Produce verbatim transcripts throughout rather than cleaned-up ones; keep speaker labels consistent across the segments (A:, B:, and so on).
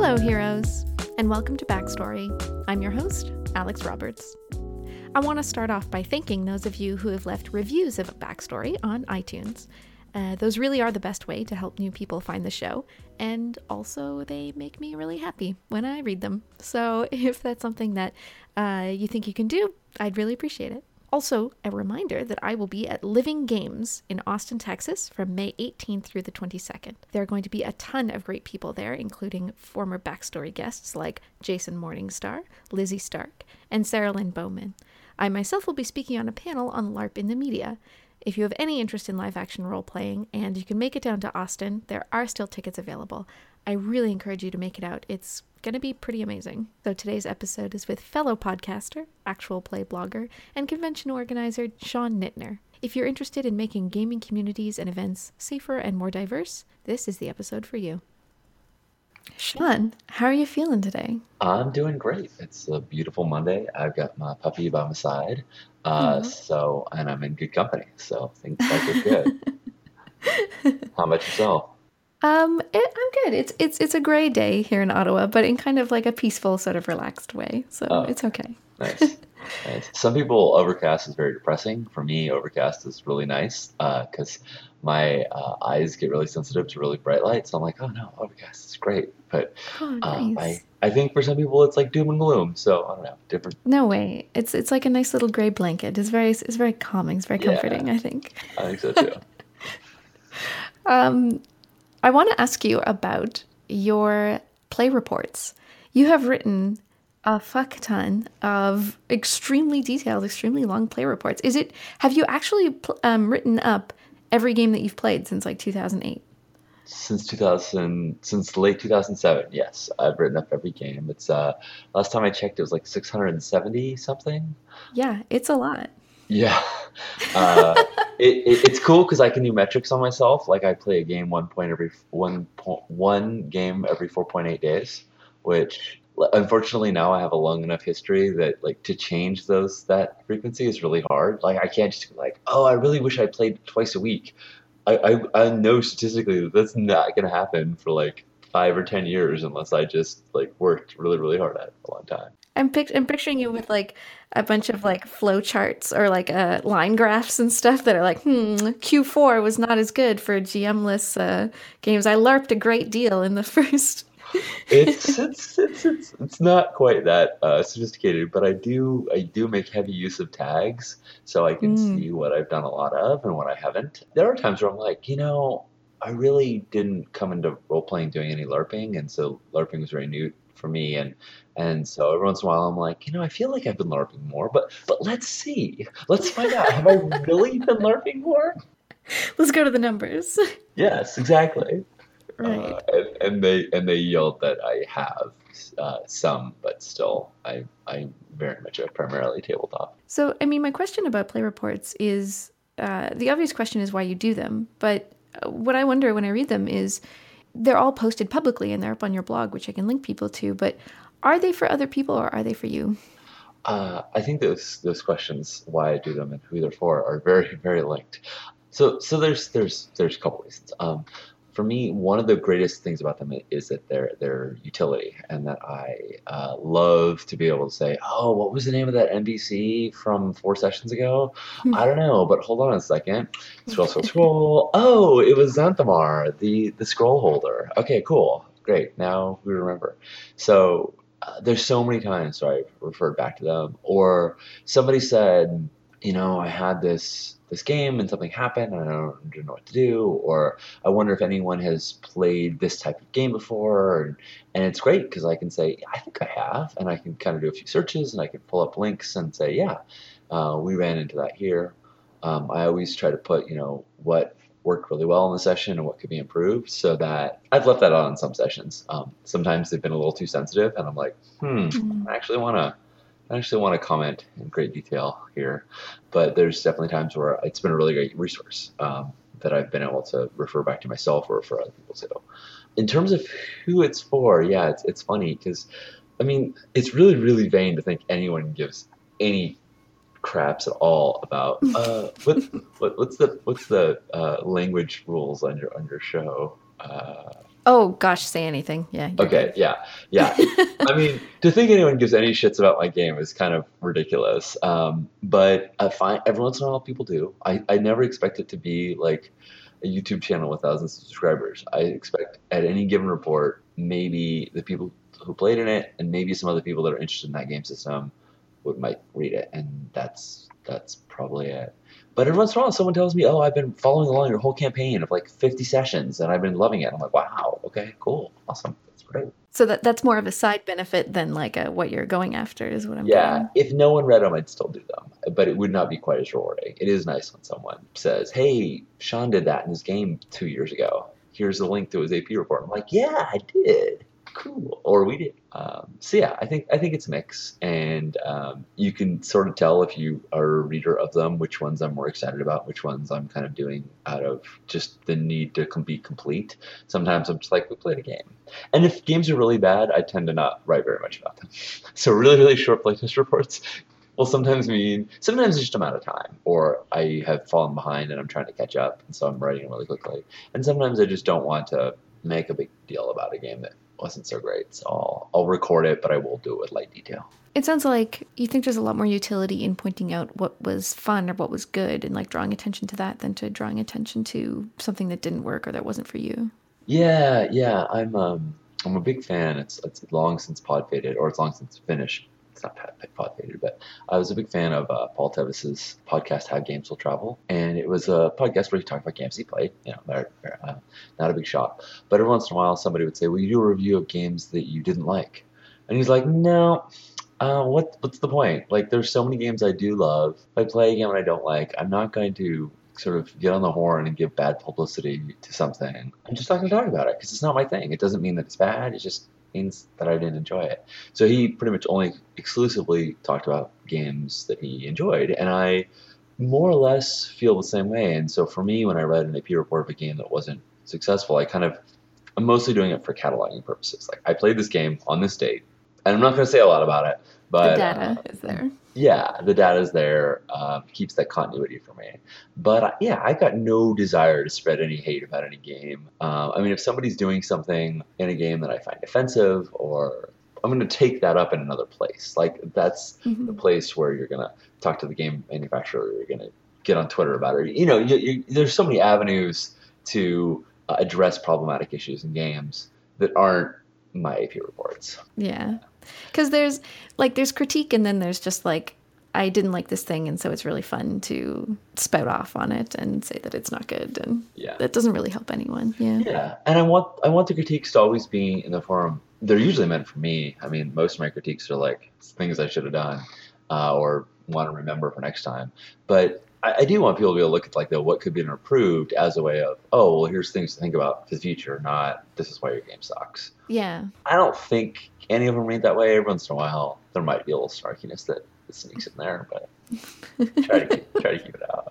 A: Hello, heroes, and welcome to Backstory. I'm your host, Alex Roberts. I want to start off by thanking those of you who have left reviews of Backstory on iTunes. Uh, those really are the best way to help new people find the show, and also they make me really happy when I read them. So if that's something that uh, you think you can do, I'd really appreciate it. Also, a reminder that I will be at Living Games in Austin, Texas from May eighteenth through the twenty-second. There are going to be a ton of great people there, including former Backstory guests like Jason Morningstar, Lizzie Stark, and Sarah Lynn Bowman. I myself will be speaking on a panel on LARP in the media. If you have any interest in live-action role-playing and you can make it down to Austin, there are still tickets available. I really encourage you to make it out. It's going to be pretty amazing. So today's episode is with fellow podcaster, actual play blogger, and convention organizer Sean Nittner. If you're interested in making gaming communities and events safer and more diverse, this is the episode for you. Sean, how are you feeling today?
B: I'm doing great. It's a beautiful Monday. I've got my puppy by my side, uh, so and I'm in good company. So things like it's good. How about yourself?
A: Um, it, I'm good. It's it's it's a gray day here in Ottawa, but in kind of like a peaceful, sort of relaxed way. So
B: Oh,
A: it's okay.
B: nice. Nice. Some people overcast is very depressing. For me, overcast is really nice because my uh, eyes get really sensitive to really bright light. So I'm like, oh no, overcast is great. But
A: Oh,
B: uh,
A: nice.
B: I I think for some people it's like doom and gloom. So I don't know, different.
A: No way. It's it's like a nice little gray blanket. It's very it's very calming. It's very
B: Yeah,
A: comforting, I think.
B: I think so too.
A: Um, I want to ask you about your play reports. You have written a fuck ton of extremely detailed, extremely long play reports. Is it, have you actually pl- um, written up every game that you've played since like two thousand eight?
B: Since two thousand, since late two thousand seven, yes, I've written up every game. It's uh, last time I checked, it was like six hundred seventy something.
A: Yeah, it's a lot.
B: Yeah, uh, it, it it's cool because I can do metrics on myself. Like I play a game one point every one point one game every four point eight days, which unfortunately now I have a long enough history that like to change those that frequency is really hard. Like I can't just be like, oh, I really wish I played twice a week. I, I, I know statistically that that's not going to happen for like five or ten years unless I just like worked really, really hard at it for a long time.
A: I'm, pic- I'm picturing you with like a bunch of like flow charts or like uh, line graphs and stuff that are like, hmm, Q four was not as good for G M-less uh, games. I LARPed a great deal in the first.
B: It's it's it's it's it's not quite that uh, sophisticated, but I do I do make heavy use of tags so I can
A: Mm.
B: see what I've done a lot of and what I haven't. There are times where I'm like, you know, I really didn't come into role playing doing any LARPing, and so LARPing was very new for me, and and so every once in a while I'm like, you know, I feel like I've been LARPing more, but but let's see, let's find out. Have I really been LARPing more?
A: Let's go to the numbers.
B: Yes, exactly.
A: Right.
B: Uh, and, and they and they yelled that I have uh, some, but still, I I'm very much a primarily tabletop.
A: So, I mean, my question about play reports is uh, the obvious question is why you do them. But uh, what I wonder when I read them is they're all posted publicly and they're up on your blog, which I can link people to. But are they for other people or are they for you?
B: Uh, I think those those questions, why I do them and who they're for, are very very linked. So so there's there's there's a couple reasons. Um, for me, one of the greatest things about them is that they're their utility, and that I uh, love to be able to say, oh, what was the name of that N B C from four sessions ago? I don't know, but hold on a second. Scroll, scroll, scroll. Oh, it was Xanthamar, the the scroll holder. Okay, cool, great. Now we remember. So uh, there's so many times where I referred back to them, or somebody said, you know, I had this this game and something happened and I don't, don't know what to do, or I wonder if anyone has played this type of game before, and, and it's great because I can say, I think I have, and I can kind of do a few searches and I can pull up links and say, yeah, uh, we ran into that here. Um, I always try to put, you know, what worked really well in the session and what could be improved, so that I've left that on in some sessions. Um, sometimes they've been a little too sensitive and I'm like, hmm, I actually want to I actually want to comment in great detail here, but there's definitely times where it's been a really great resource um, that I've been able to refer back to myself or refer other people to. In terms of who it's for, yeah, it's it's funny because, I mean, it's really, really vain to think anyone gives any craps at all about uh, what, what what's the what's the uh, language rules on your on your show. Uh,
A: oh gosh, say anything. Yeah. You're
B: okay,
A: good.
B: yeah, yeah. I mean, to think anyone gives any shits about my game is kind of ridiculous. Um, but I find every once in a while people do. I, I never expect it to be like a YouTube channel with thousands of subscribers. I expect at any given report, maybe the people who played in it and maybe some other people that are interested in that game system would might read it, and that's that's probably it. But every once in a while, someone tells me, "Oh, I've been following along your whole campaign of like fifty sessions, and I've been loving it." I'm like, "Wow, okay, cool, awesome, that's great."
A: So that that's more of a side benefit than like a, what you're going after is what I'm
B: Yeah,
A: getting.
B: if no one read them, I'd still do them, but it would not be quite as rewarding. It is nice when someone says, "Hey, Sean did that in his game two years ago. Here's the link to his A P report." I'm like, "Yeah, I did. Cool." Or we did. Um, so yeah, I think I think it's a mix, and um, you can sort of tell if you are a reader of them which ones I'm more excited about, which ones I'm kind of doing out of just the need to com- be complete. Sometimes I'm just like, we played a game, and if games are really bad, I tend to not write very much about them. So really, really short playtest reports will sometimes mean sometimes it's just I'm out of time, or I have fallen behind and I'm trying to catch up, and so I'm writing really quickly. And sometimes I just don't want to make a big deal about a game that wasn't so great, so I'll, I'll record it, but I will do it with light detail.
A: It sounds like you think there's a lot more utility in pointing out what was fun or what was good and like drawing attention to that than to drawing attention to something that didn't work or that wasn't for you.
B: Yeah, yeah, I'm um I'm a big fan. It's it's long since Pod faded, or it's long since finished. It's not Pod, Pod faded, but I was a big fan of uh, Paul Tevis's podcast, How Games Will Travel, and it was a podcast where he talked about games he played. You know, they're, they're, uh, not a big shot, but every once in a while somebody would say, "Well, you do a review of games that you didn't like," and he's like, "No." Uh, what what's the point? Like, there's so many games I do love. If I play a game that I don't like, I'm not going to sort of get on the horn and give bad publicity to something. I'm just not going to talk about it because it's not my thing. It doesn't mean that it's bad. It just means that I didn't enjoy it. So he pretty much only exclusively talked about games that he enjoyed, and I more or less feel the same way. And so for me, when I read an A P report of a game that wasn't successful, I kind of I'm mostly doing it for cataloging purposes. Like, I played this game on this date, and I'm not going to say a lot about it, but
A: The data
B: uh,
A: is there.
B: yeah, the data's there, uh, keeps that continuity for me. But uh, yeah, I got no desire to spread any hate about any game. Uh, I mean, if somebody's doing something in a game that I find offensive, or I'm going to take that up in another place. Like, that's
A: Mm-hmm.
B: the place where you're going to talk to the game manufacturer, or you're going to get on Twitter about it. You know, you, you, there's so many avenues to uh, address problematic issues in games that aren't my A P reports.
A: Yeah. Because there's like there's critique and then there's just like, I didn't like this thing and so it's really fun to spout off on it and say that it's not good, and
B: Yeah.
A: that doesn't really help anyone. Yeah.
B: Yeah, and I want I want the critiques to always be in the form. They're usually meant for me. I mean, most of my critiques are like things I should have done, uh, or want to remember for next time. But I, I do want people to be able to look at like the what could be improved as a way of, oh, well, here's things to think about for the future, not this is why your game sucks.
A: Yeah.
B: I don't think any of them read that way. Every once in a while, there might be a little snarkiness that, that sneaks in there, but try to keep, try to keep it out.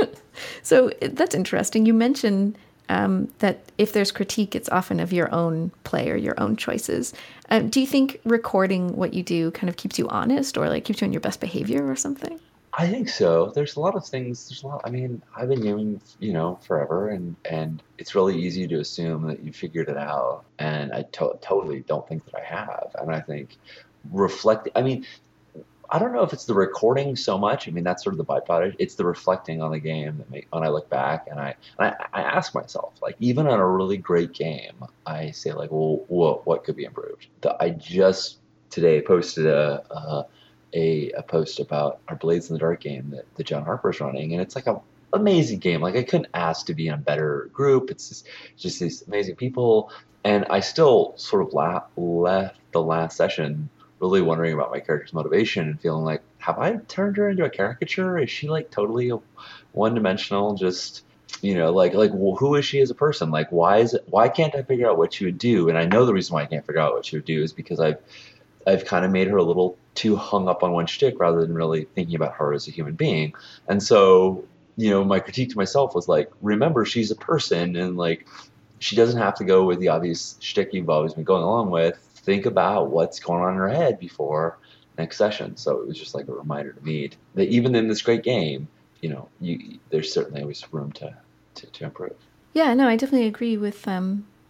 A: So that's interesting. You mentioned um, that if there's critique, it's often of your own play or your own choices. Um, do you think recording what you do kind of keeps you honest, or like keeps you on your best behavior or something?
B: I think so. There's a lot of things. There's a lot. I mean, I've been gaming, you know, forever, and and it's really easy to assume that you figured it out. And I to- totally don't think that I have. And I think reflecting. I mean, I don't know if it's the recording so much. I mean, that's sort of the byproduct. It's the reflecting on the game that make, when I look back and I and I, I ask myself, like, even on a really great game, I say like, well, what what could be improved? The, I just today posted a. a A, a post about our Blades in the Dark game that, that John Harper's running, and it's like a amazing game. Like, I couldn't ask to be in a better group. It's just, just these amazing people, and I still sort of la- left the last session really wondering about my character's motivation and feeling like, have I turned her into a caricature? Is she like totally a one-dimensional? Just, you know, like like well, who is she as a person? Like, why is it? Why can't I figure out what she would do? And I know the reason why I can't figure out what she would do is because I've I've kind of made her a little too hung up on one shtick rather than really thinking about her as a human being. And so, you know, my critique to myself was like, remember, she's a person, and like, she doesn't have to go with the obvious shtick you've always been going along with. Think about what's going on in her head before next session. So it was just like a reminder to me that even in this great game, you know, you, there's certainly always room to, to, to improve.
A: Yeah, no, I definitely agree with um,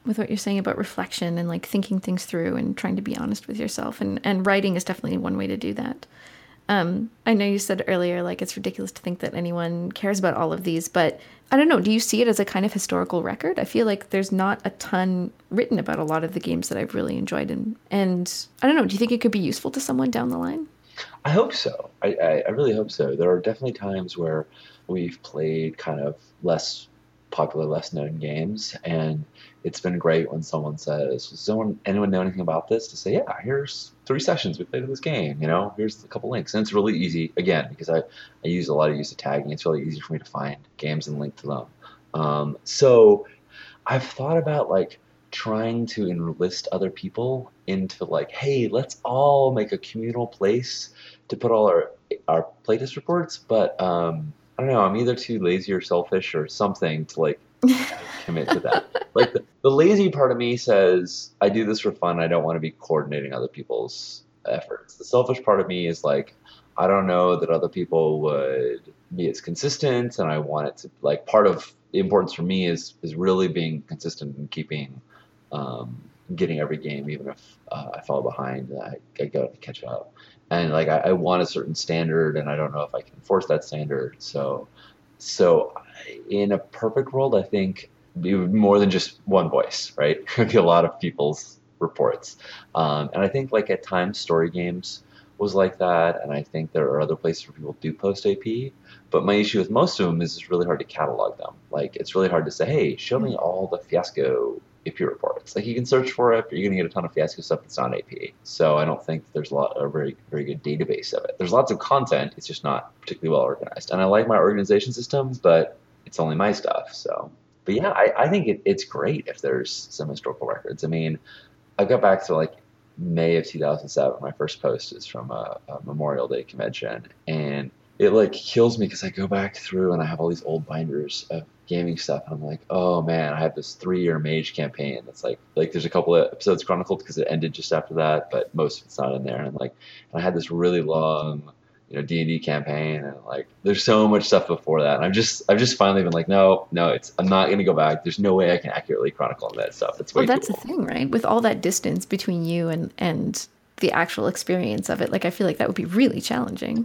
A: with what you're saying about reflection and like thinking things through and trying to be honest with yourself. And, and writing is definitely one way to do that. Um, I know you said earlier, like, it's ridiculous to think that anyone cares about all of these, but I don't know. Do you see it as a kind of historical record? I feel like there's not a ton written about a lot of the games that I've really enjoyed. And, and I don't know, do you think it could be useful to someone down the line?
B: I hope so. I, I, I really hope so. There are definitely times where we've played kind of less popular, less known games, and it's been great when someone says, does someone, anyone know anything about this? To say, yeah, here's three sessions we played of this game, you know, here's a couple links. And it's really easy, again, because I, I use a lot of use of tagging. It's really easy for me to find games and link to them. Um, so I've thought about like trying to enlist other people into like, hey, let's all make a communal place to put all our our playtest reports, but um, I don't know, I'm either too lazy or selfish or something to like commit to that. Like the, the lazy part of me says, I do this for fun. I don't want to be coordinating other people's efforts. The selfish part of me is like, I don't know that other people would be as consistent, and I want it to, like, part of the importance for me is is really being consistent and keeping, um, getting every game, even if uh, I fall behind, I, I go to catch up. And like I, I want a certain standard, and I don't know if I can enforce that standard. So, so in a perfect world, I think it would be more than just one voice, right? It would be a lot of people's reports. Um, and I think like at times story games was like that, and I think there are other places where people do post A P. But my issue with most of them is it's really hard to catalog them. Like it's really hard to say, hey, show me all the Fiasco A P reports. Like you can search for it, but you're going to get a ton of Fiasco stuff that's not A P. So I don't think there's a lot a very very good database of it. There's lots of content. It's just not particularly well organized. And I like my organization system, but it's only my stuff. So, but yeah, I, I think it, it's great if there's some historical records. I mean, I got back to like May of two thousand seven. My first post is from a, a Memorial Day convention, and it like kills me because I go back through and I have all these old binders of gaming stuff, and I'm like, oh man, I have this three-year Mage campaign that's like like there's a couple of episodes chronicled because it ended just after that, but most of it's not in there. And like, and I had this really long, you know, D and D campaign, and like there's so much stuff before that, and I've just I've just finally been like, no, no, it's I'm not gonna go back. There's no way I can accurately chronicle all that stuff. It's way
A: well, that's
B: too
A: the thing, right? With all that distance between you and and the actual experience of it, like I feel like that would be really challenging.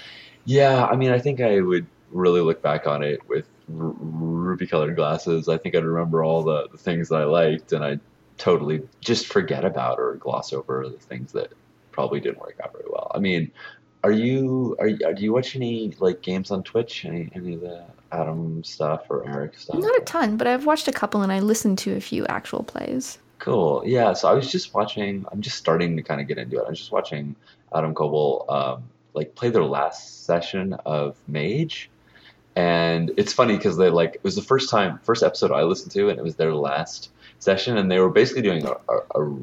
B: Yeah, I mean, I think I would really look back on it with r- ruby-colored glasses. I think I'd remember all the, the things that I liked, and I'd totally just forget about or gloss over the things that probably didn't work out very well. I mean, are you are you, do you watch any like games on Twitch? Any any of the Adam stuff or Eric stuff?
A: Not a ton, but I've watched a couple, and I listened to a few actual plays.
B: Cool. Yeah. So I was just watching. I'm just starting to kind of get into it. I was just watching Adam Koebel um, like play their last session of Mage, and it's funny because they like it was the first time, first episode I listened to, and it was their last session, and they were basically doing a. a, a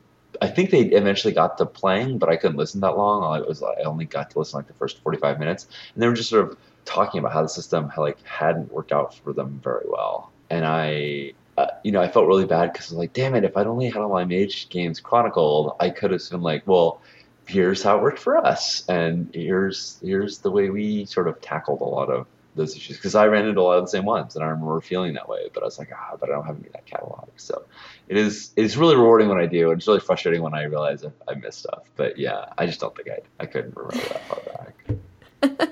B: I think they eventually got to playing, but I couldn't listen that long. I was I only got to listen like the first forty-five minutes, and they were just sort of talking about how the system like hadn't worked out for them very well, and I. Uh, you know, I felt really bad because I was like, damn it, if I'd only had all my Mage games chronicled, I could have been like, well, here's how it worked for us, and here's here's the way we sort of tackled a lot of those issues. Because I ran into a lot of the same ones, and I remember feeling that way. But I was like, ah, but I don't have any of that catalog. So it is it's really rewarding when I do, and it's really frustrating when I realize I, I missed stuff. But yeah, I just don't think I I couldn't remember that far back.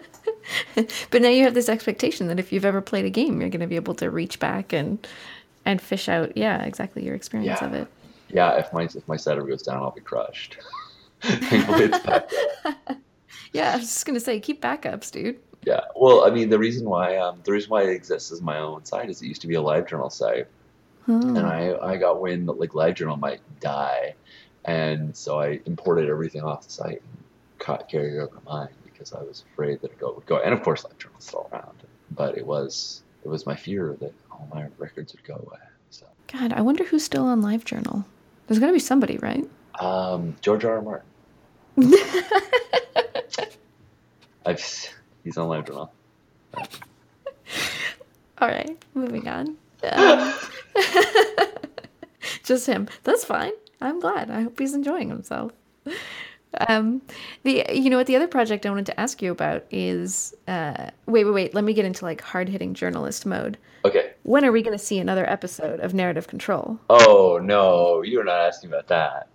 A: But now you have this expectation that if you've ever played a game, you're going to be able to reach back and. And fish out, yeah, exactly your experience
B: yeah.
A: of it.
B: Yeah, if my if my setup goes down, I'll be crushed. Thankfully, it's backed up.
A: Yeah, I was just gonna say, keep backups, dude.
B: Yeah, well, I mean, the reason why um, the reason why it exists as my own site is it used to be a LiveJournal site, hmm. and I I got wind that like LiveJournal might die, and so I imported everything off the site and caught, carried it over to mine because I was afraid that it would go. And of course, LiveJournal's still around, but it was. It was my fear that all my records would go away. So.
A: God, I wonder who's still on LiveJournal. There's got to be somebody, right?
B: Um, George R. R. Martin. I've he's on LiveJournal.
A: All right, moving on. Um, just him. That's fine. I'm glad. I hope he's enjoying himself. Um, the you know what the other project I wanted to ask you about is uh, wait wait wait let me get into like hard hitting journalist mode.
B: Okay.
A: When are we going to see another episode of Narrative Control?
B: Oh, no, you're not asking about that.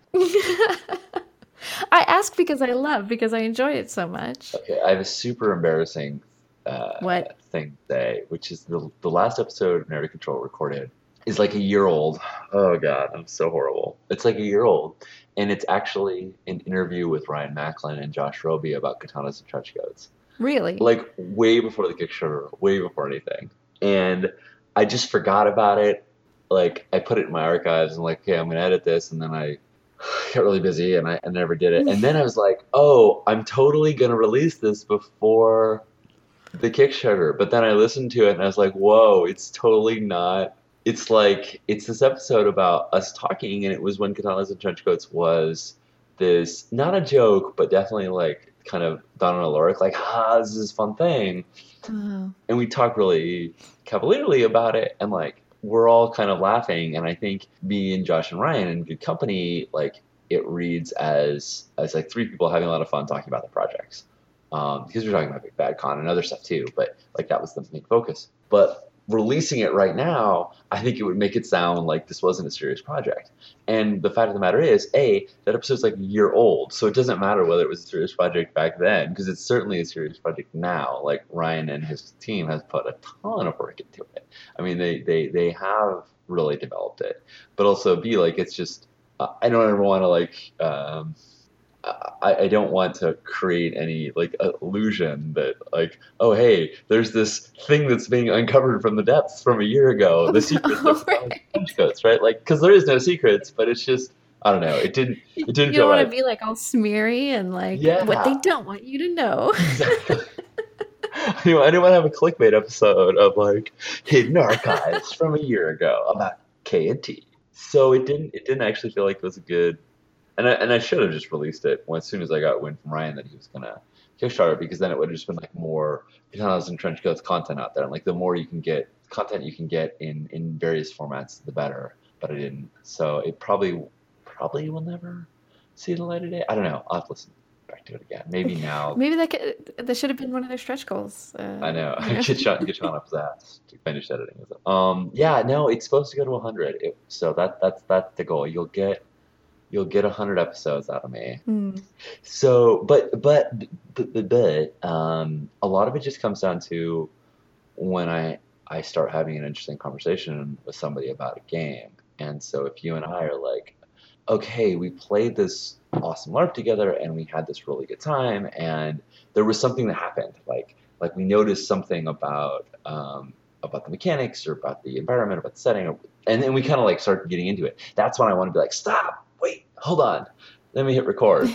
A: I ask because I love, because I enjoy it so much.
B: Okay, I have a super embarrassing uh,
A: What?
B: thing to say, which is the, the last episode of Narrative Control recorded is like a year old. Oh, God, I'm so horrible. It's like a year old. And it's actually an interview with Ryan Macklin and Josh Roby about katanas and trench coats.
A: Really?
B: Like way before the Kickstarter, way before anything. And I just forgot about it. Like I put it in my archives and like, okay, I'm gonna edit this, and then I got really busy and I, I never did it. And then I was like, oh, I'm totally gonna release this before the Kickstarter. But then I listened to it and I was like, whoa, it's totally not. It's like it's this episode about us talking, and it was when Katanas and Trench Coats was this not a joke, but definitely like kind of done on a lyric, like, ah, this is a fun thing.
A: Oh.
B: And we talk really cavalierly about it, and like we're all kind of laughing. And I think me and Josh and Ryan in good company, like it reads as as like three people having a lot of fun talking about the projects, um, because we're talking about Big Bad Con and other stuff too. But like that was the main focus. But releasing it right now, I think it would make it sound like this wasn't a serious project. And the fact of the matter is, A, that episode's like a year old, so it doesn't matter whether it was a serious project back then, because it's certainly a serious project now. Like Ryan and his team has put a ton of work into it. I mean, they they they have really developed it. But also, B, like it's just, uh, I don't ever want to like, um, I, I don't want to create any like illusion that like, oh hey, there's this thing that's being uncovered from the depths from a year ago. The secrets of
A: Right.
B: trench coats, right? Like, because there is no secrets, but it's just I don't know. It didn't. It didn't
A: You
B: feel
A: don't want
B: right.
A: to be like all smeary and like
B: Yeah.
A: what they don't want you to know.
B: Exactly. Anyway, I didn't want to have a clickbait episode of like hidden archives from a year ago about K and T. So it didn't. It didn't actually feel like it was a good. And I, and I should have just released it when, as soon as I got wind from Ryan that he was gonna Kickstarter, because then it would have just been like more Katanas and Trench Coats content out there. And like the more you can get content you can get in in various formats, the better. But I didn't, so it probably probably will never see the light of day. I don't know. I'll have to listen back to it again. Maybe now.
A: Maybe that could, that should have been one of their stretch goals. Uh,
B: I know.
A: you know?
B: Get Sean, get Sean up his ass to finish editing with it. Um, yeah, no, it's supposed to go to one hundred. It, so that that's that's the goal. You'll get you'll get one hundred episodes out of me.
A: Hmm.
B: So, but but but but, but um, a lot of it just comes down to when I I start having an interesting conversation with somebody about a game. And so if you and I are like, okay, we played this awesome LARP together and we had this really good time, and there was something that happened, like like we noticed something about um, about the mechanics or about the environment, about the setting, or, and then we kind of like start getting into it. That's when I want to be like, stop, wait, hold on, let me hit record.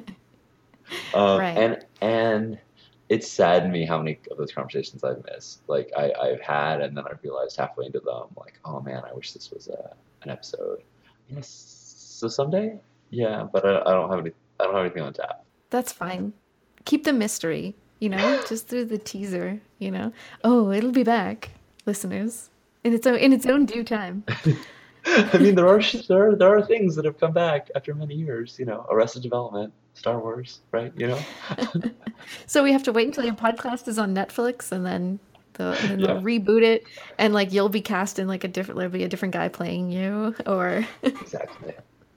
B: um,
A: Right.
B: And and it's saddened me how many of those conversations I've missed. Like I, I've had, and then I realized halfway into them, like, oh man, I wish this was a, an episode. Yes. So someday, yeah, but I, I don't have any. I don't have anything on tap.
A: That's fine. Keep the mystery, you know, just through the teaser, you know. Oh, it'll be back, listeners, in its own in its own due time.
B: I mean, there are there are, there are things that have come back after many years. You know, Arrested Development, Star Wars, right? You know.
A: So we have to wait until your podcast is on Netflix, and then they'll, and then they'll
B: Yeah.
A: reboot it, and like you'll be cast in like a different, there'll be a different guy playing you, or
B: Exactly.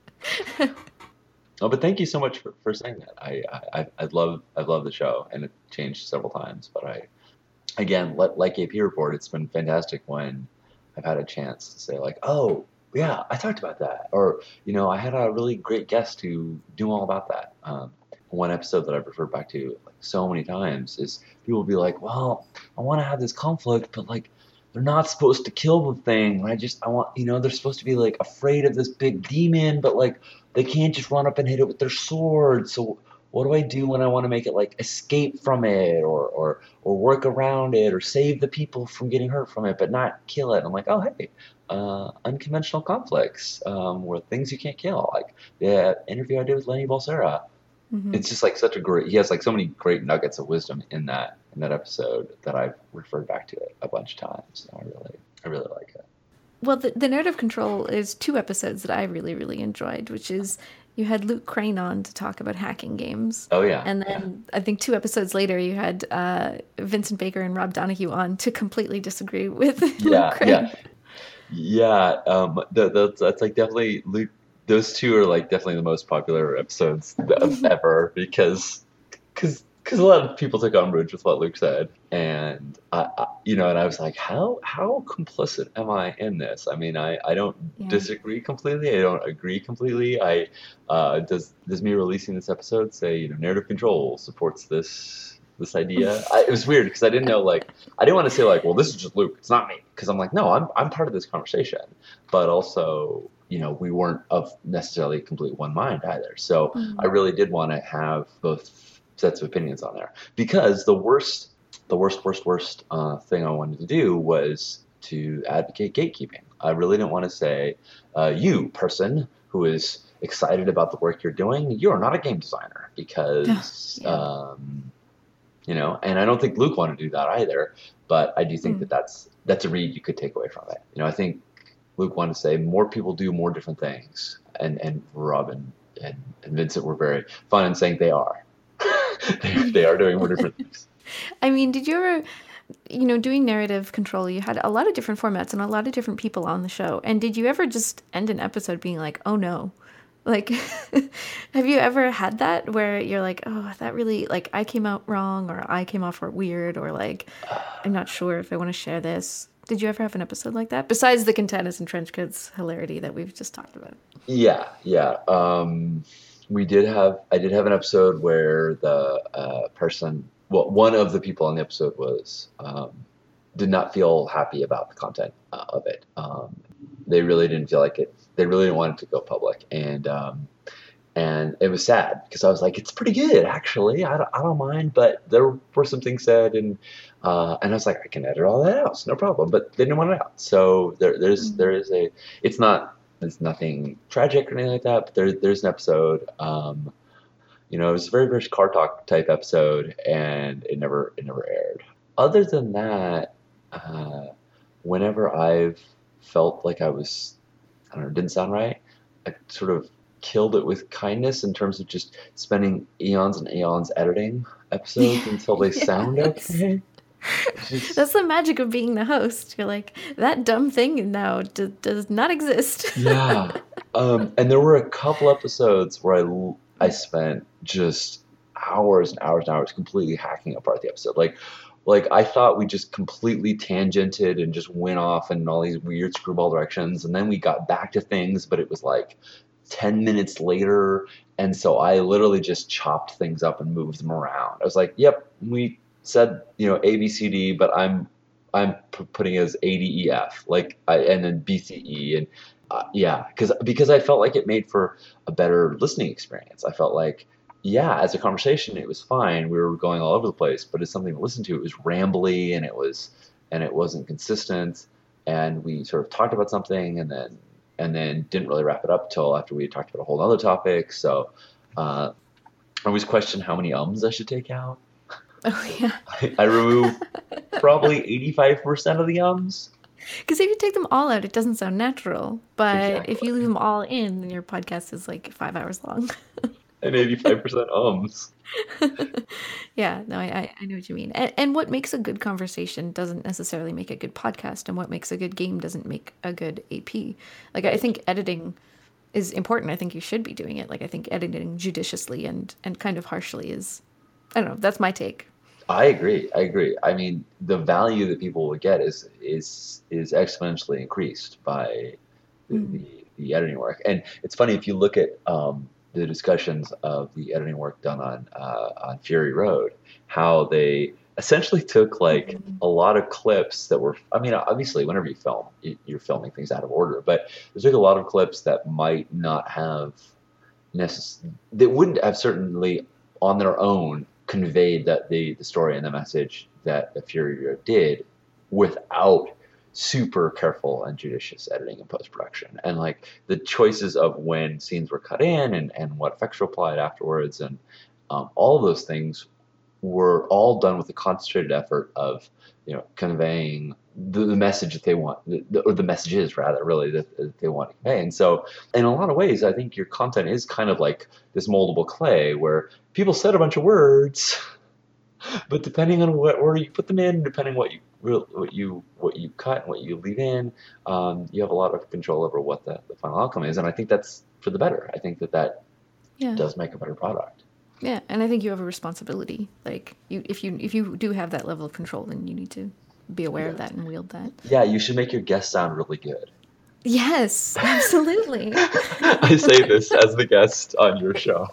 B: Oh, but thank you so much for, for saying that. I, I I love I love the show, and it changed several times. But I, again, like, like A P Report, it's been fantastic when I've had a chance to say like, oh yeah, I talked about that, or you know, I had a really great guest who knew all about that. Um, one episode that I've referred back to like so many times is people will be like, well, I want to have this conflict, but like they're not supposed to kill the thing. And I just I want you know they're supposed to be like afraid of this big demon, but like they can't just run up and hit it with their sword. So what do I do when I want to make it like escape from it, or or or work around it, or save the people from getting hurt from it, but not kill it? I'm like, oh hey, uh, unconventional conflicts, um, where things you can't kill. Like the interview I did with Lenny Balsera.
A: Mhm.
B: It's just like such a great. He has like so many great nuggets of wisdom in that in that episode that I've referred back to it a bunch of times. I really I really like it.
A: Well, the, the Narrative Control is two episodes that I really, really enjoyed, which is you had Luke Crane on to talk about hacking games.
B: Oh yeah.
A: And
B: Yeah.
A: then I think two episodes later, you had uh, Vincent Baker and Rob Donahue on to completely disagree with Luke
B: Yeah,
A: Crane.
B: yeah. Yeah, um, that, that's that's like definitely Luke. Those two are like definitely the most popular episodes of ever because because because a lot of people took umbrage with what Luke said, and I, I you know, and I was like, how how complicit am I in this? I mean, I I don't
A: Yeah.
B: disagree completely. I don't agree completely. I uh, does does me releasing this episode say, you know, narrative control supports this this idea? I, it was weird because I didn't know, like, I didn't want to say like, well, this is just Luke, it's not me, because I'm like, no, I'm I'm part of this conversation, but also, you know, we weren't of necessarily complete one mind either. So I
A: Mm.
B: really did want to have both sets of opinions on there because the worst, the worst, worst, worst uh, thing I wanted to do was to advocate gatekeeping. I really didn't want to say, uh, you person who is excited about the work you're doing, you're not a game designer because.
A: Yeah.
B: Um, you know, and I don't think Luke wanted to do that either, but I do think that
A: Mm.
B: that's that's a read you could take away from it. You know, I think Luke wanted to say more people do more different things, and and Rob and, and, and Vincent were very fun in saying they are. they, they are doing more different things.
A: I mean, did you ever, you know, doing narrative control, you had a lot of different formats and a lot of different people on the show. And did you ever just end an episode being like, oh no? Like, have you ever had that where you're like, oh, that really, like, I came out wrong or I came off weird or like, I'm not sure if I want to share this. Did you ever have an episode like that? Besides the Contanas and Trenchcoats hilarity that we've just talked about.
B: Yeah, yeah. Um, we did have, I did have an episode where the uh, person, well, one of the people on the episode was, um, did not feel happy about the content uh, of it. Um, they really didn't feel like it, they really didn't want it to go public. And, um, and it was sad because I was like, it's pretty good, actually. I don't, I don't mind, but there were some things said, and uh, and I was like, I can edit all that out, it's no problem. But they didn't want it out, so there, there's
A: Mm.
B: there is a. It's not it's nothing tragic or anything like that. But there, there's an episode. Um, you know, it was a very very car talk type episode, and it never it never aired. Other than that, uh, whenever I've felt like I was, I don't know, didn't sound right, I sort of killed it with kindness in terms of just spending eons and eons editing episodes until they sound
A: Yes.
B: okay. It's just,
A: That's the magic of being the host. You're like, that dumb thing now d- does not exist.
B: yeah. Um, and there were a couple episodes where I, l- I spent just hours and hours and hours completely hacking apart the episode. Like, like I thought we just completely tangented and just went off in all these weird screwball directions, and then we got back to things, but it was like ten minutes later, and so I literally just chopped things up and moved them around. I was like, yep, we said, you know, A B C D, but I'm I'm p- putting it as A D E F, like I, and then B C E, and uh, yeah, because because I felt like it made for a better listening experience. I felt like, yeah, as a conversation it was fine, we were going all over the place, but as something to listen to, it was rambly, and it was and it wasn't consistent, and we sort of talked about something and then and then didn't really wrap it up till after we had talked about a whole other topic. So uh, I always question how many ums I should take out.
A: Oh, yeah.
B: I, I remove probably eighty-five percent of the ums.
A: Because if you take them all out, it doesn't sound natural. But if
B: Exactly.
A: you leave them all in, then your podcast is like five hours long.
B: And eighty-five percent ums.
A: Yeah, no, I, I I know what you mean. And, and what makes a good conversation doesn't necessarily make a good podcast, and what makes a good game doesn't make a good A P. Like, I think editing is important. I think you should be doing it. Like, I think editing judiciously and, and kind of harshly is, I don't know, that's my take.
B: I agree. I agree. I mean, the value that people would get is is is exponentially increased by the,
A: Mm.
B: the, the editing work. And it's funny if you look at um, the discussions of the editing work done on uh, on Fury Road, how they essentially took like
A: Mhm.
B: a lot of clips that were. I mean, obviously, whenever you film, you- you're filming things out of order, but they took a lot of clips that might not have necess- that wouldn't have certainly on their own conveyed that the the story and the message that the Fury Road did without super careful and judicious editing and post production, and like the choices of when scenes were cut in and and what effects were applied afterwards, and um, all of those things were all done with a concentrated effort of, you know, conveying the, the message that they want, the, or the messages rather, really, that, that they want to convey. And so, in a lot of ways, I think your content is kind of like this moldable clay where people said a bunch of words, but depending on what order you put them in, depending what you what you what you cut and what you leave in, um, you have a lot of control over what the, the final outcome is. And I think that's for the better. I think that that
A: Yeah.
B: does make a better product.
A: Yeah, and I think you have a responsibility. Like, you, if you if you do have that level of control, then you need to be aware of that and wield that.
B: Yeah, you should make your guest sound really good.
A: Yes, absolutely.
B: I say this as the guest on your show.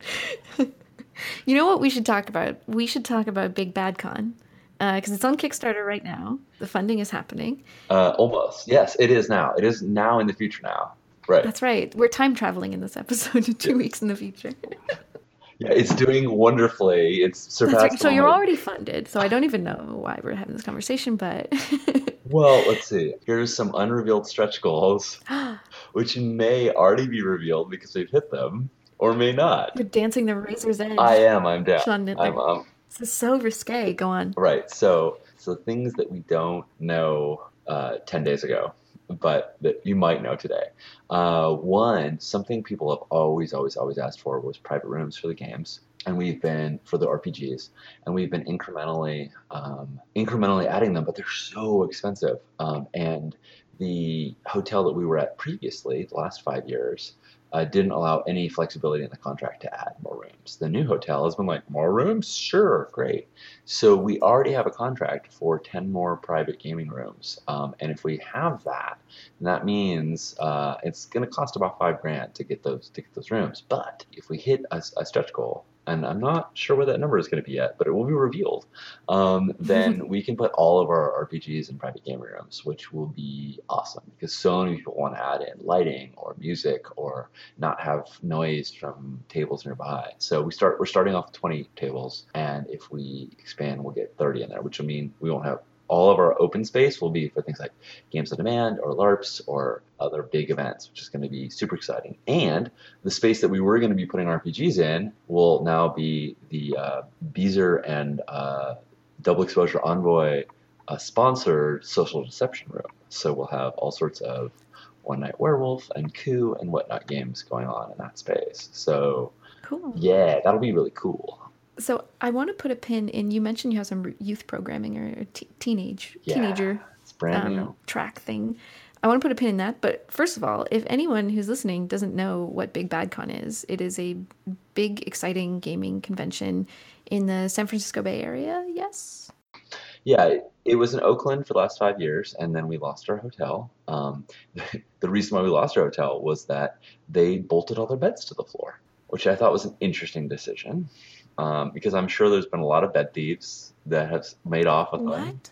A: You know what we should talk about? We should talk about Big Bad Con, because uh, it's on Kickstarter right now. The funding is happening.
B: Uh, almost. Yes, it is now. It is now in the future now. Right.
A: That's right. We're time traveling in this episode to two
B: Yes.
A: weeks in the future.
B: Yeah, it's doing wonderfully. It's
A: That's
B: surpassed.
A: right. So
B: all
A: you're
B: my-
A: already funded. So I don't even know why we're having this conversation, but
B: Well, let's see. Here's some unrevealed stretch goals, which may already be revealed because we've hit them, or may not.
A: you're dancing the razor's edge.
B: I am. I'm down.
A: Sean Nittler.
B: I'm. Um,
A: This is so risque. Go on.
B: right. So, so things that we don't know uh, ten days ago, but that you might know today. Uh, one, something people have always, always, always asked for was private rooms for the games, and we've been for the R P Gs, and we've been incrementally, um, incrementally adding them, but they're so expensive. Um, and the hotel that we were at previously, the last five years, uh, didn't allow any flexibility in the contract to add more rooms. The new hotel has been like, more rooms? Sure, great. So we already have a contract for ten more private gaming rooms. Um, and if we have that, that means uh, it's going to cost about five grand to get those to get those rooms. But if we hit a, a stretch goal, and I'm not sure what that number is going to be yet, but it will be revealed, um, then we can put all of our R P Gs in private gaming rooms, which will be awesome because so many people want to add in lighting or music or not have noise from tables nearby. So we start we're starting off with twenty tables, and if we expand, we'll get thirty in there, which will mean we won't have all of our open space will be for things like Games on Demand or LARPs or other big events, which is going to be super exciting. And the space that we were going to be putting R P Gs in will now be the uh, Beezer and uh, Double Exposure Envoy uh, sponsored social deception room. So we'll have all sorts of One Night Werewolf and Coup and whatnot games going on in that space. So
A: Cool.
B: yeah, that'll be really cool.
A: So I want to put a pin in. You mentioned you have some youth programming or te- teenage
B: Yeah,
A: teenager
B: it's brand new.
A: um, track thing. I want to put a pin in that. But first of all, if anyone who's listening doesn't know what Big Bad Con is, it is a big, exciting gaming convention in the San Francisco Bay Area. Yes.
B: Yeah, it, it was in Oakland for the last five years, and then we lost our hotel. Um, the reason why we lost our hotel was that they bolted all their beds to the floor, which I thought was an interesting decision, um, because I'm sure there's been a lot of bed thieves that have made off with them.
A: What?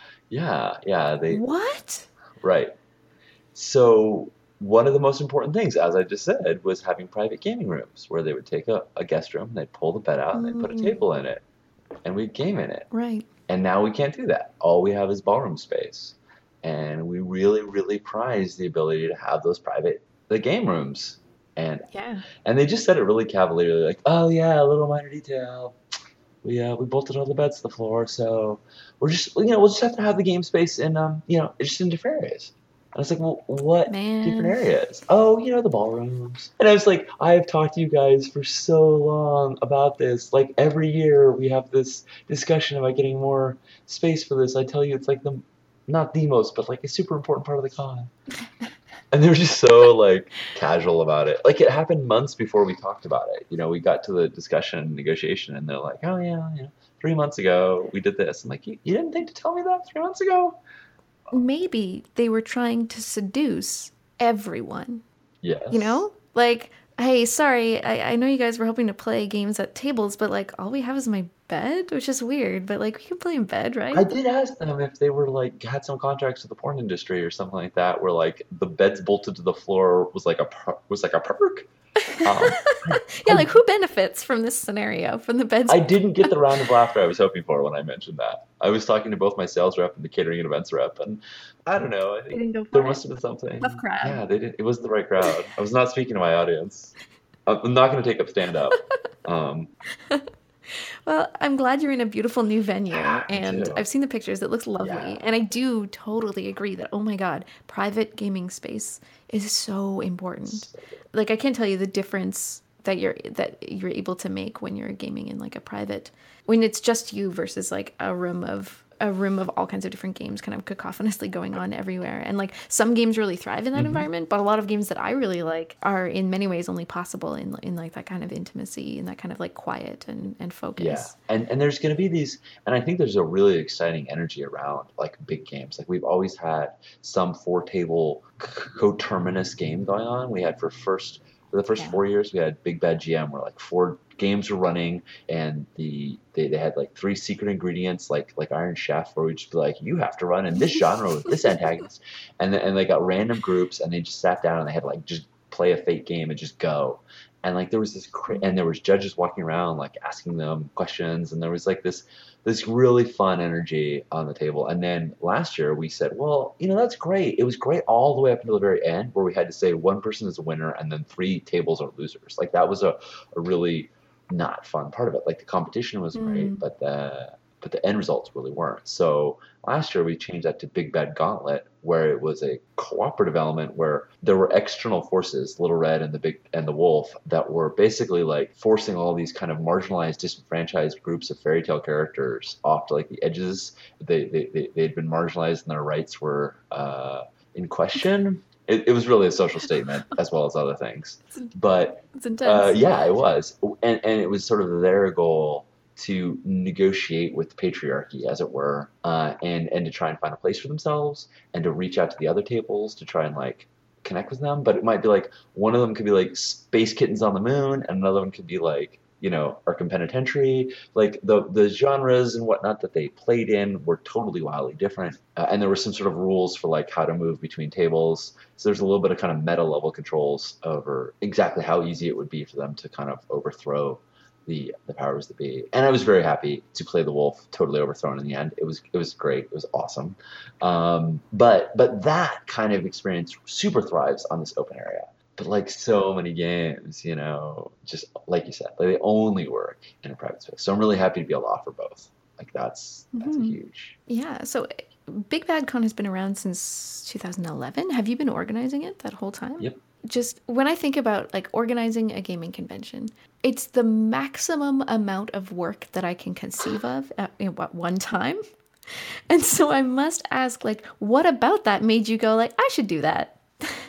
B: Yeah, yeah, they
A: What?
B: right. So one of the most important things, as I just said, was having private gaming rooms where they would take a, a guest room, they'd pull the bed out, and they'd put a
A: Mm.
B: table in it, and we'd game in it.
A: Right.
B: And now we can't do that. All we have is ballroom space. And we really, really prize the ability to have those private the game rooms. And
A: Yeah.
B: and they just said it really cavalierly, like, oh yeah, a little minor detail. We uh we bolted all the beds to the floor, so we're just you know, we'll just have to have the game space in um, you know, just in different areas. And I was like, well, what
A: Man.
B: different areas? Oh, you know, the ballrooms. And I was like, I have talked to you guys for so long about this. Like every year we have this discussion about getting more space for this. I tell you, it's like the not the most, but like a super important part of the con. And they were just so like casual about it. Like it happened months before we talked about it. You know, we got to the discussion, negotiation, and they're like, oh yeah, you know, three months ago we did this. I'm like, you, you didn't think to tell me that three months ago?
A: Maybe they were trying to seduce everyone.
B: Yes.
A: You know? Like, hey, sorry, I, I know you guys were hoping to play games at tables, but like all we have is my bed, which is weird, but like we can play in bed, right?
B: I did ask them if they were like had some contracts with the porn industry or something like that, where like the beds bolted to the floor was like a per- was like a perk. Um,
A: Yeah, like who benefits from this scenario, from the beds?
B: I didn't get the round of laughter I was hoping for when I mentioned that. I was talking to both my sales rep and the catering and events rep, and I don't know. I
A: They
B: think
A: didn't go for
B: there
A: it.
B: must have been something.
A: Tough crowd.
B: Yeah, they did. It was the right crowd. I was not speaking to my audience. I'm not going to take up stand up. Um,
A: Well, I'm glad you're in a beautiful new venue,
B: Me
A: and
B: too.
A: I've seen the pictures. It looks lovely.
B: Yeah.
A: And I do totally agree that, oh my God, private gaming space is so important.
B: So good.
A: Like I can't tell you the difference that you're that you're able to make when you're gaming in like a private when it's just you versus like a room of a room of all kinds of different games kind of cacophonously going on everywhere. And like some games really thrive in that
B: Hmm.
A: environment, but a lot of games that I really like are in many ways only possible in in like that kind of intimacy and that kind of like quiet and and
B: Yeah.
A: focus.
B: And and there's going to be these, and I think there's a really exciting energy around like big games. Like we've always had some four table c- coterminous game going on. We had for first for the first
A: Yeah.
B: four years we had Big Bad G M where like four games were running, and the they, they had like three secret ingredients like like Iron Chef, where we'd just be like, you have to run in this genre with this antagonist, and then, and they got random groups and they just sat down and they had to like just play a fake game and just go. And like there was this cra- and there was judges walking around like asking them questions, and there was like this this really fun energy on the table. And then last year we said, well, you know, that's great. It was great all the way up until the very end where we had to say one person is a winner and then three tables are losers. Like that was a, a really not fun part of it. Like the competition was great,
A: Mm.
B: but the but the end results really weren't. So last year we changed that to Big Bad Gauntlet, where it was a cooperative element where there were external forces, Little Red and the Big and the Wolf, that were basically like forcing all these kind of marginalized, disenfranchised groups of fairy tale characters off to like the edges. They they they they'd been marginalized and their rights were uh, in question. It, it was really a social statement as well as other things,
A: It's,
B: but
A: it's
B: uh,
A: intense.
B: yeah, it was, and and it was sort of their goal to negotiate with the patriarchy, as it were, uh, and and to try and find a place for themselves, and to reach out to the other tables to try and like connect with them. But it might be like one of them could be like Space Kittens on the Moon, and another one could be like you know Arkham Penitentiary. Like the the genres and whatnot that they played in were totally wildly different, uh, and there were some sort of rules for like how to move between tables. So there's a little bit of kind of meta level controls over exactly how easy it would be for them to kind of overthrow the the powers that be. And I was very happy to play the wolf totally overthrown in the end. It was it was great. It was awesome. Um, but but that kind of experience super thrives on this open area. But like so many games, you know, just like you said, like they only work in a private space. So I'm really happy to be able to offer both. Like that's that's a
A: Hmm.
B: huge.
A: Yeah. So Big Bad Con has been around since two thousand eleven. Have you been organizing it that whole time?
B: Yep.
A: Just when I think about like organizing a gaming convention, it's the maximum amount of work that I can conceive of at, you know, at one time. And so I must ask, like, what about that made you go like, I should do that?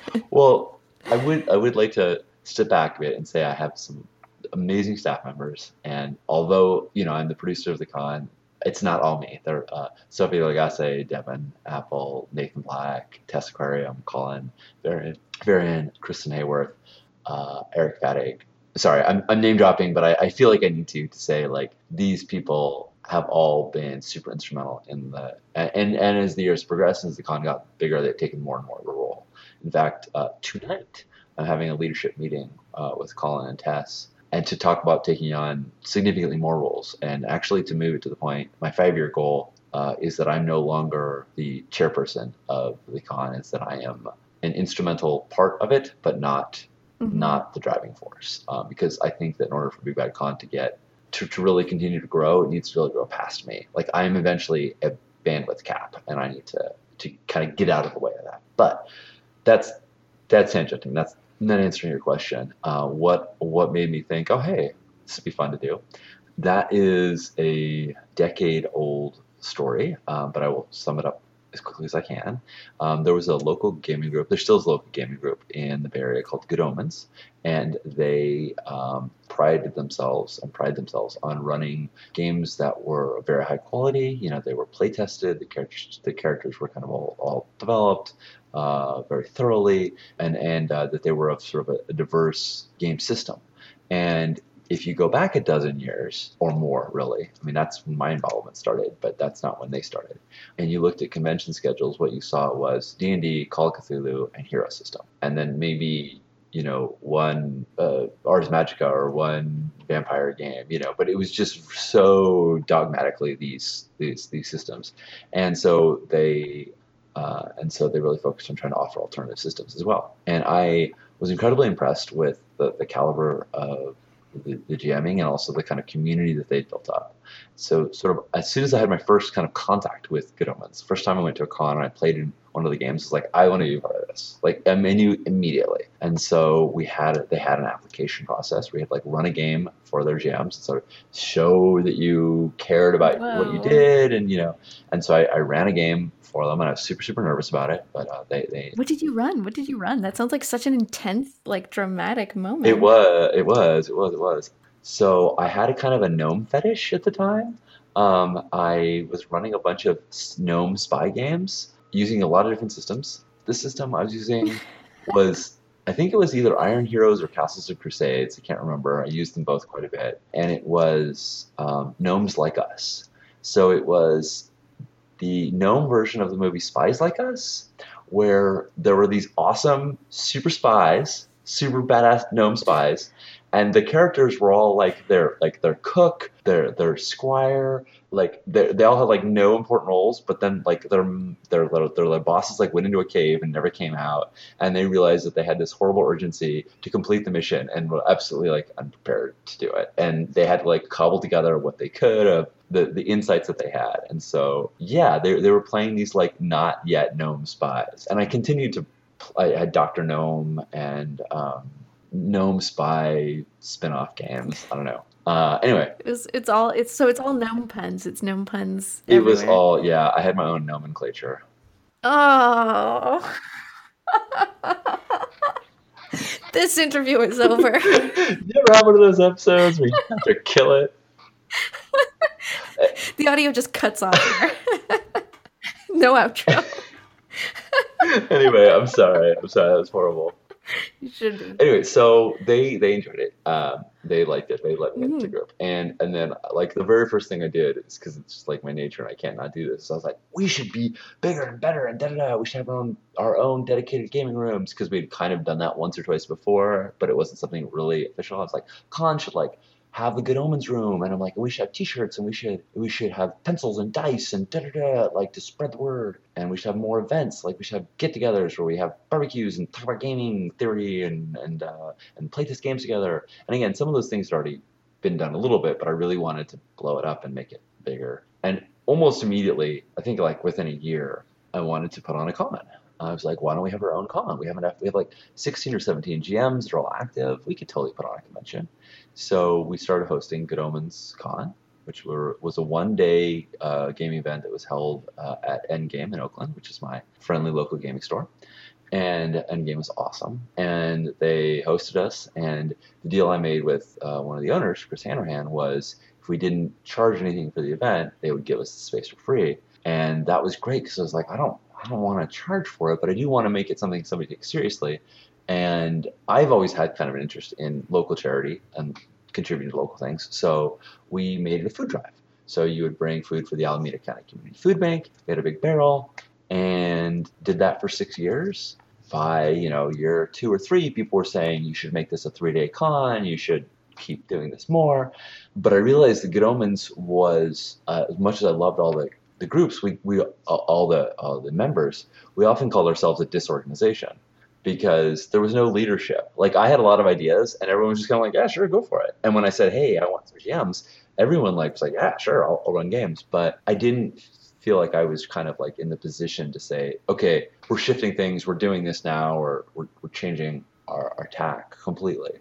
B: Well, I would I would like to step back a bit and say I have some amazing staff members, and although you know I'm the producer of the con, it's not all me. There, uh, Sophie Lagasse, Devin Apple, Nathan Black, Tess Aquarium, Colin, Varian, Varian, Kristen Hayworth, uh, Eric Fadig. Sorry, I'm, I'm name dropping, but I, I feel like I need to to say like these people have all been super instrumental in the and and as the years progressed, as the con got bigger, they've taken more and more of a role. In fact, uh, tonight I'm having a leadership meeting uh, with Colin and Tess, and to talk about taking on significantly more roles, and actually to move it to the point. My five-year goal uh, is that I'm no longer the chairperson of the con; is that I am an instrumental part of it, but not
A: Hmm.
B: not the driving force. Um, because I think that in order for Big Bad Con to get to, to really continue to grow, it needs to really grow past me. Like I'm eventually a bandwidth cap, and I need to to kind of get out of the way of that. But that's that's tangenting. That's not answering your question. Uh, what what made me think, oh hey, this would be fun to do? That is a decade old story, uh, but I will sum it up as quickly as I can. Um, there was a local gaming group. There still is a local gaming group in the Bay Area called Good Omens, and they um, prided themselves and pride themselves on running games that were very high quality. You know, they were play tested. The characters the characters were kind of all, all developed uh, very thoroughly, and and uh, that they were of sort of a, a diverse game system. And if you go back a dozen years or more, really, I mean, that's when my involvement started, but that's not when they started. And you looked at convention schedules, what you saw was D and D, Call of Cthulhu, and Hero System. And then maybe, you know, one uh, Ars Magica or one vampire game, you know, but it was just so dogmatically these these these systems. And so they uh, and so they really focused on trying to offer alternative systems as well. And I was incredibly impressed with the, the caliber of the, the GMing and also the kind of community that they built up. So sort of as soon as I had my first kind of contact with Good Omens, first time I went to a con and I played in one of the games, was like, I want to be part of this. Like I knew immediately. And so we had they had an application process. We had like run a game for their G Ms and sort of show that you cared about
A: Whoa.
B: what you did, and you know. And so I, I ran a game for them, and I was super super nervous about it. But uh, they they
A: What did you run? What did you run? That sounds like such an intense, like dramatic moment.
B: it was it was it was it was. So I had a kind of a gnome fetish at the time. Um, I was running a bunch of gnome spy games using a lot of different systems. The system I was using was, I think it was either Iron Heroes or Castles of Crusades. I can't remember. I used them both quite a bit. And it was um, Gnomes Like Us. So it was the gnome version of the movie Spies Like Us, where there were these awesome super spies, super badass gnome spies, and the characters were all like their like their cook, their their squire, like they they all had like no important roles, but then like their their their, their bosses like went into a cave and never came out, and they realized that they had this horrible urgency to complete the mission and were absolutely like unprepared to do it, and they had to like cobble together what they could of the the insights that they had, and so yeah, they they were playing these like not yet gnome spies, and I continued to. I had Doctor Gnome and um, Gnome Spy spin-off games. I don't know. Uh, anyway,
A: It was, it's all it's so it's all gnome puns. It's gnome puns
B: it was
A: everywhere.
B: all yeah. I had my own nomenclature.
A: Oh. This interview is over.
B: You ever have one of those episodes where you have to kill it?
A: The audio just cuts off here. No outro.
B: Anyway, I'm sorry. I'm sorry. That was horrible.
A: You should be.
B: Anyway, so they they enjoyed it. Um, they liked it. They let me into the
A: Mhm.
B: group, and and then like the very first thing I did is because it's just like my nature and I can't not do this. So I was like, we should be bigger and better and da da da. We should have our own our own dedicated gaming rooms because we'd kind of done that once or twice before, but it wasn't something really official. I was like, con should like have the Good Omens room, and I'm like, we should have T-shirts, and we should we should have pencils and dice and da da da, like to spread the word, and we should have more events, like we should have get-togethers where we have barbecues and talk about gaming theory and and uh, and play this games together. And again, some of those things had already been done a little bit, but I really wanted to blow it up and make it bigger. And almost immediately, I think like within a year, I wanted to put on a con. I was like, why don't we have our own con? We haven't have, we have like sixteen or seventeen G Ms that are all active. We could totally put on a convention. So we started hosting Good Omens Con, which were, was a one-day uh, gaming event that was held uh, at Endgame in Oakland, which is my friendly local gaming store. And Endgame was awesome. And they hosted us. And the deal I made with uh, one of the owners, Chris Hanrahan, was if we didn't charge anything for the event, they would give us the space for free. And that was great because I was like, I don't, I don't want to charge for it, but I do want to make it something somebody takes seriously. And I've always had kind of an interest in local charity and contributing to local things. So we made it a food drive. So you would bring food for the Alameda County Community Food Bank. We had a big barrel and did that for six years. By, you know, year two or three, people were saying you should make this a three-day con. You should keep doing this more. But I realized that Good Omens was, uh, as much as I loved all the the groups, we we all the all the members, we often called ourselves a disorganization because there was no leadership. Like I had a lot of ideas, and everyone was just kind of like, yeah, sure, go for it. And when I said, hey, I want some G Ms, everyone like was like, yeah, sure, I'll, I'll run games. But I didn't feel like I was kind of like in the position to say, okay, we're shifting things, we're doing this now, or we're we're changing our, our tack completely.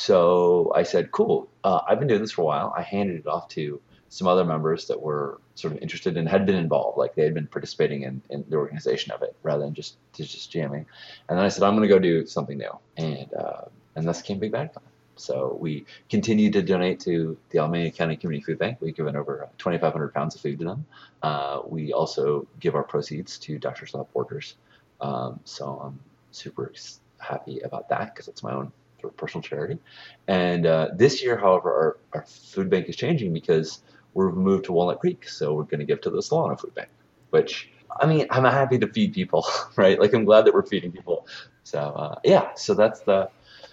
B: So I said, cool, uh, I've been doing this for a while. I handed it off to some other members that were sort of interested and had been involved, like they had been participating in, in the organization of it rather than just just jamming. And then I said, I'm going to go do something new, and uh, and thus came Big Bad Con. So we continued to donate to the Alameda County Community Food Bank. We've given over twenty-five hundred pounds of food to them. Uh, we also give our proceeds to Doctors Without Borders. Um, so I'm super happy about that because it's my own sort of personal charity. And uh, this year, however, our, our food bank is changing because we're moved to Walnut Creek, so we're going to give to the Solano Food Bank, which, I mean, I'm happy to feed people, right? Like, I'm glad that we're feeding people. So, uh, yeah, so that's the,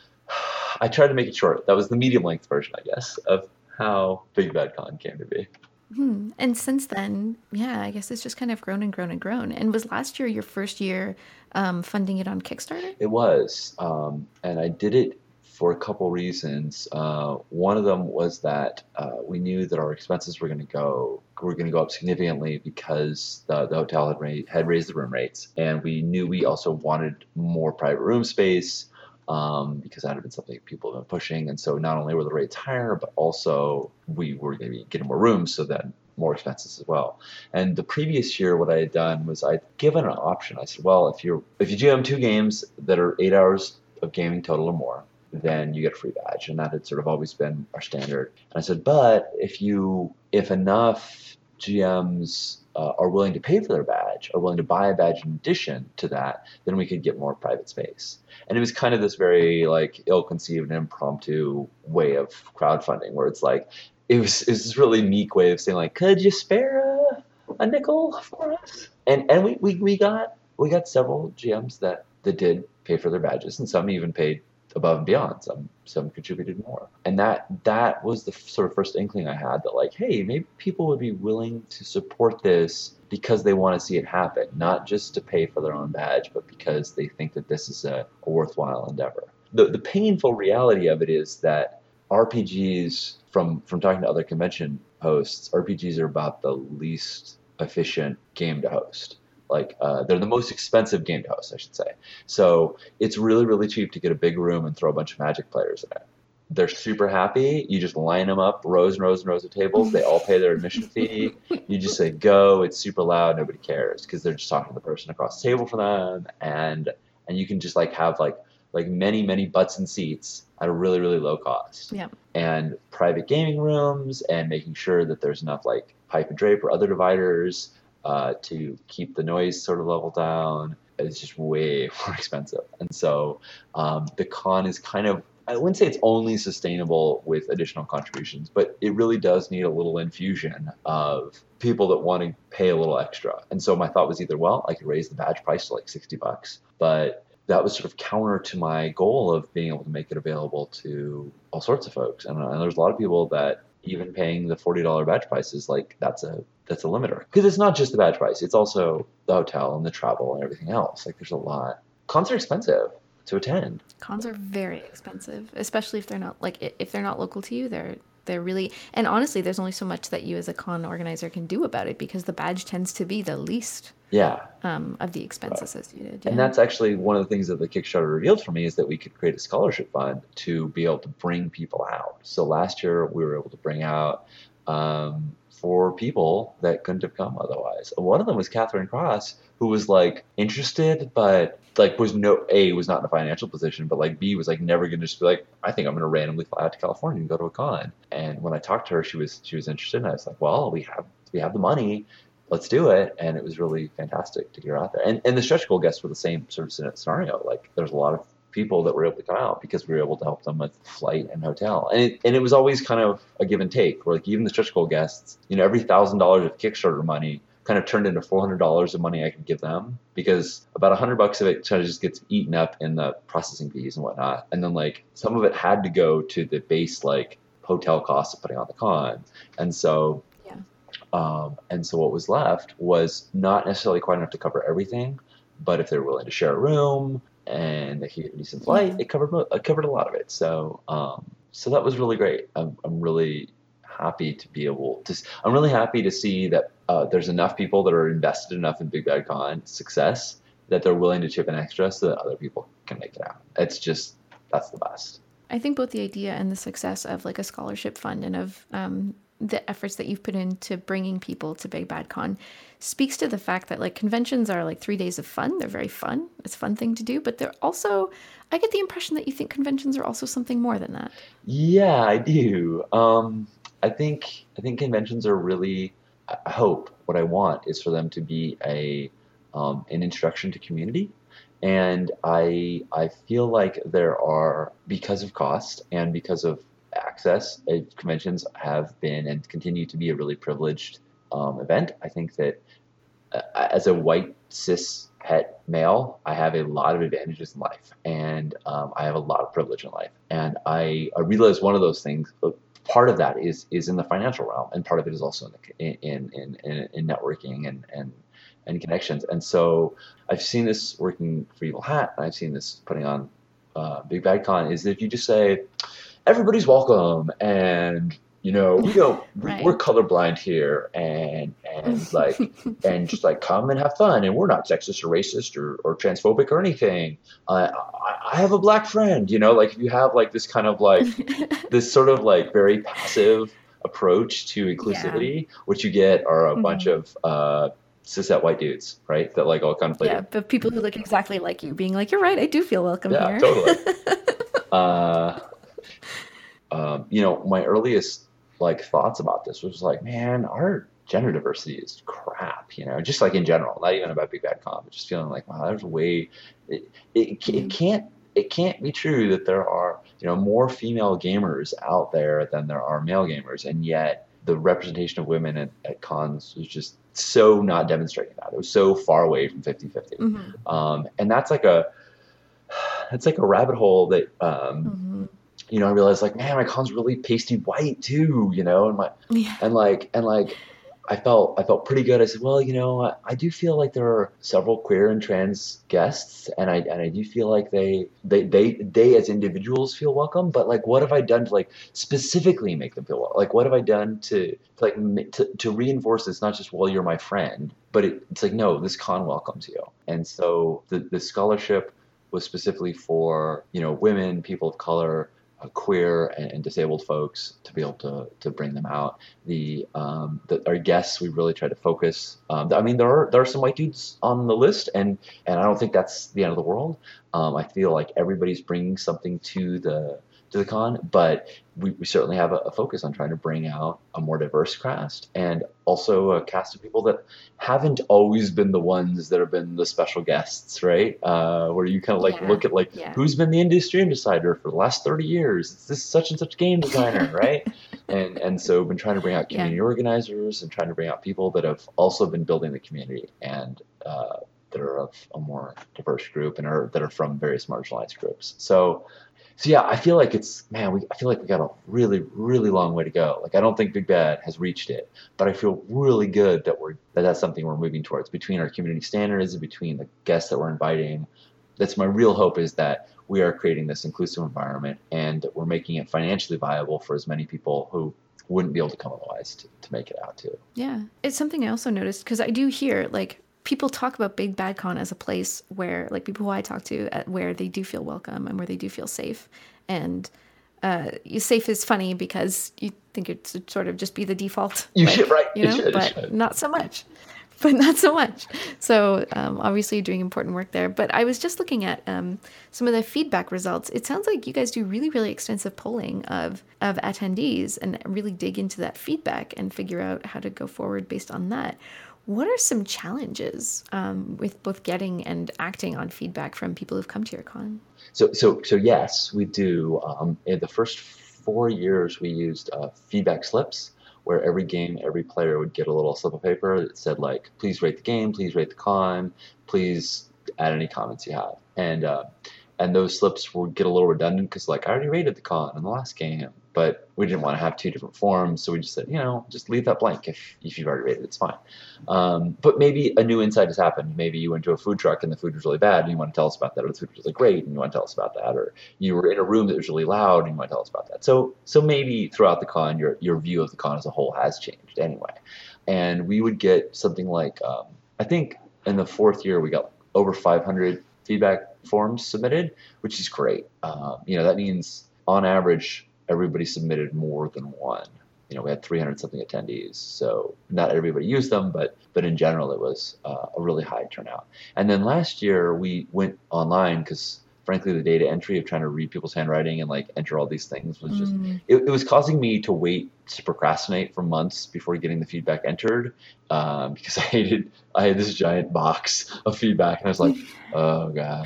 B: I tried to make it short. That was the medium length version, I guess, of how Big Bad Con came to be.
A: Hmm. And since then, yeah, I guess it's just kind of grown and grown and grown. And was last year your first year um, funding it on Kickstarter?
B: It was, um, and I did it for a couple reasons. Uh, one of them was that uh, we knew that our expenses were going to go were going to go up significantly because the, the hotel had, ra- had raised the room rates, and we knew we also wanted more private room space um, because that had been something people have been pushing. And so not only were the rates higher, but also we were going to be getting more rooms, so then more expenses as well. And the previous year, what I had done was I'd given an option. I said, well, if you're if you G M two games that are eight hours of gaming total or more, then you get a free badge. And that had sort of always been our standard. And I said, but if you if enough G Ms uh, are willing to pay for their badge, are willing to buy a badge in addition to that, then we could get more private space. And it was kind of this very like ill-conceived and impromptu way of crowdfunding where it's like, it was, it was this really meek way of saying like, could you spare a, a nickel for us? And and we, we, we got we got several G Ms that, that did pay for their badges, and some even paid above and beyond. Some some contributed more. And that that was the sort of first inkling I had that like, hey, maybe people would be willing to support this because they want to see it happen, not just to pay for their own badge, but because they think that this is a, a worthwhile endeavor. The the painful reality of it is that R P Gs, from from talking to other convention hosts, R P Gs are about the least efficient game to host. Like uh, they're the most expensive game to host, I should say. So it's really, really cheap to get a big room and throw a bunch of Magic players in it. They're super happy. You just line them up, rows and rows and rows of tables. They all pay their admission fee. You just say go. It's super loud. Nobody cares because they're just talking to the person across the table for them, and and you can just like have like like many, many butts and seats at a really, really low cost.
A: Yeah.
B: And private gaming rooms and making sure that there's enough like pipe and drape or other dividers uh, to keep the noise sort of level down. It's just way more expensive. And so um, the con is kind of, I wouldn't say it's only sustainable with additional contributions, but it really does need a little infusion of people that want to pay a little extra. And so my thought was either, well, I could raise the badge price to like sixty bucks, but that was sort of counter to my goal of being able to make it available to all sorts of folks. And, and there's a lot of people that even paying the forty dollars badge price is like, that's a that's a limiter. Because it's not just the badge price, it's also the hotel and the travel and everything else. Like there's a lot. Cons are expensive to attend.
A: Cons are very expensive, especially if they're not like if they're not local to you. They're they're really, and honestly, there's only so much that you as a con organizer can do about it because the badge tends to be the least
B: yeah
A: um, of the expense right. associated. Yeah.
B: And that's actually one of the things that the Kickstarter revealed for me is that we could create a scholarship fund to be able to bring people out. So last year we were able to bring out um, four people that couldn't have come otherwise. One of them was Catherine Cross, who was like interested, but like was no A was not in a financial position, but like B was like never gonna just be like, I think I'm gonna randomly fly out to California and go to a con. And when I talked to her, she was she was interested, and I was like, well, we have we have the money, let's do it. And it was really fantastic to get her out there. And and the stretch goal guests were the same sort of scenario. Like there's a lot of people that were able to come out because we were able to help them with flight and hotel. And it, and it was always kind of a give and take, where like even the stretch goal guests, you know, every thousand dollars of Kickstarter money kind of turned into four hundred dollars of money I could give them, because about one hundred bucks of it kind of just gets eaten up in the processing fees and whatnot. And then like some of it had to go to the base like hotel costs of putting on the con. And so
A: yeah.
B: um, and so what was left was not necessarily quite enough to cover everything, but if they were willing to share a room and they could get a decent flight, yeah. it covered it covered a lot of it. So um, so that was really great. I'm I'm really happy to be able to. I'm really happy to see that uh, there's enough people that are invested enough in Big Bad Con success that they're willing to chip in extra so that other people can make it out. It's just that's the best.
A: I think both the idea and the success of like a scholarship fund and of um, the efforts that you've put into bringing people to Big Bad Con speaks to the fact that like conventions are like three days of fun. They're very fun. It's a fun thing to do, but they're also, I get the impression that you think conventions are also something more than that.
B: Yeah, I do. Um, I think I think conventions are really, I hope, what I want is for them to be a um, an introduction to community. And I I feel like there are, because of cost and because of access, uh, conventions have been and continue to be a really privileged um, event. I think that uh, as a white cis het male, I have a lot of advantages in life, and um, I have a lot of privilege in life. And I, I realize one of those things. Part of that is is in the financial realm, and part of it is also in the, in, in in in networking and and and connections. And so I've seen this working for Evil Hat, and I've seen this putting on uh, Big Bad Con is if you just say, everybody's welcome, and you know we don't we, we're
A: Right.
B: colorblind here, and and like and just like come and have fun, and we're not sexist or racist or, or transphobic or anything. Uh, I, I have a black friend, you know, like if you have like this kind of like this sort of like very passive approach to
A: Yeah.
B: inclusivity, what you get are a bunch
A: Hmm.
B: of uh, cishet white dudes, right? That like all contemplate
A: Yeah,
B: it.
A: but people who look exactly like you being like, you're right, I do feel welcome
B: Yeah,
A: here.
B: totally. Uh, um, you know, my earliest like thoughts about this was like, man, our gender diversity is crap, you know, just like in general, not even about Big Bad Con, but just feeling like, wow, there's a way it, it, it
A: Mm.
B: can't it can't be true that there are, you know, more female gamers out there than there are male gamers, and yet the representation of women at, at cons was just so not demonstrating that. It was so far away from fifty-fifty.
A: Hmm.
B: Um, and that's like a that's like a rabbit hole that um,
A: Hmm.
B: you know, I realized like, man, my con's really pasty white too, you know, and my
A: Yeah.
B: and like and like I felt I felt pretty good. I said, well, you know, I, I do feel like there are several queer and trans guests, and I and I do feel like they they they they as individuals feel welcome. But like, what have I done to like specifically make them feel well? Like, what have I done to, to like ma- to, to reinforce this? Not just, well, you're my friend, but it, it's like, no, this con welcomes you. And so the the scholarship was specifically for, you know, women, people of color, uh, queer and, and disabled folks, to be able to to bring them out. The um the, our guests, we really try to focus. Um, I mean, there are there are some white dudes on the list, and and I don't think that's the end of the world. Um, I feel like everybody's bringing something to the to the con, but we, we certainly have a, a focus on trying to bring out a more diverse cast, and also a cast of people that haven't always been the ones that have been the special guests, right? Uh, where you kind of like
A: Yeah.
B: look at like
A: Yeah.
B: who's been the indie stream decider for the last thirty years. It's this such and such game designer, right? And and so we've been trying to bring out
A: Yeah.
B: community organizers and trying to bring out people that have also been building the community, and uh, that are of a more diverse group and are that are from various marginalized groups. So so yeah, I feel like it's man, we I feel like we got a really, really long way to go. Like I don't think Big Bad has reached it, but I feel really good that we're that that's something we're moving towards between our community standards and between the guests that we're inviting. That's my real hope, is that we are creating this inclusive environment, and we're making it financially viable for as many people who wouldn't be able to come otherwise to, to make it out too.
A: Yeah. It's something I also noticed because I do hear like people talk about Big Bad Con as a place where like people who I talk to at where they do feel welcome and where they do feel safe. And uh, safe is funny because you think it should sort of just be the default,
B: You
A: like,
B: should, right?
A: you
B: It
A: know,
B: should, it
A: but
B: should.
A: not so much. But not so much. So um, obviously you're doing important work there. But I was just looking at um, some of the feedback results. It sounds like you guys do really, really extensive polling of of attendees and really dig into that feedback and figure out how to go forward based on that. What are some challenges um, with both getting and acting on feedback from people who've come to your con?
B: So, so, so yes, we do. Um, in the first four years, we used uh, feedback slips, where every game, every player would get a little slip of paper that said like, "Please rate the game, please rate the con, please add any comments you have." And uh, and those slips would get a little redundant because like I already rated the con in the last game, but we didn't want to have two different forms, so we just said, you know, just leave that blank if if you've already rated, it's fine. Um, but maybe a new insight has happened. Maybe you went to a food truck and the food was really bad and you want to tell us about that, or the food was really great and you want to tell us about that, or you were in a room that was really loud and you want to tell us about that. So so maybe throughout the con, your your view of the con as a whole has changed anyway. And we would get something like, um, I think in the fourth year we got over five hundred feedback forms submitted, which is great. Um, you know, that means on average everybody submitted more than one. You know, we had three hundred something attendees, so not everybody used them, but but in general, it was uh, a really high turnout. And then last year we went online because, frankly, the data entry of trying to read people's handwriting and like enter all these things was just
A: Mm.
B: it, it was causing me to wait to procrastinate for months before getting the feedback entered, um, because I hated I had this giant box of feedback and I was like, oh god.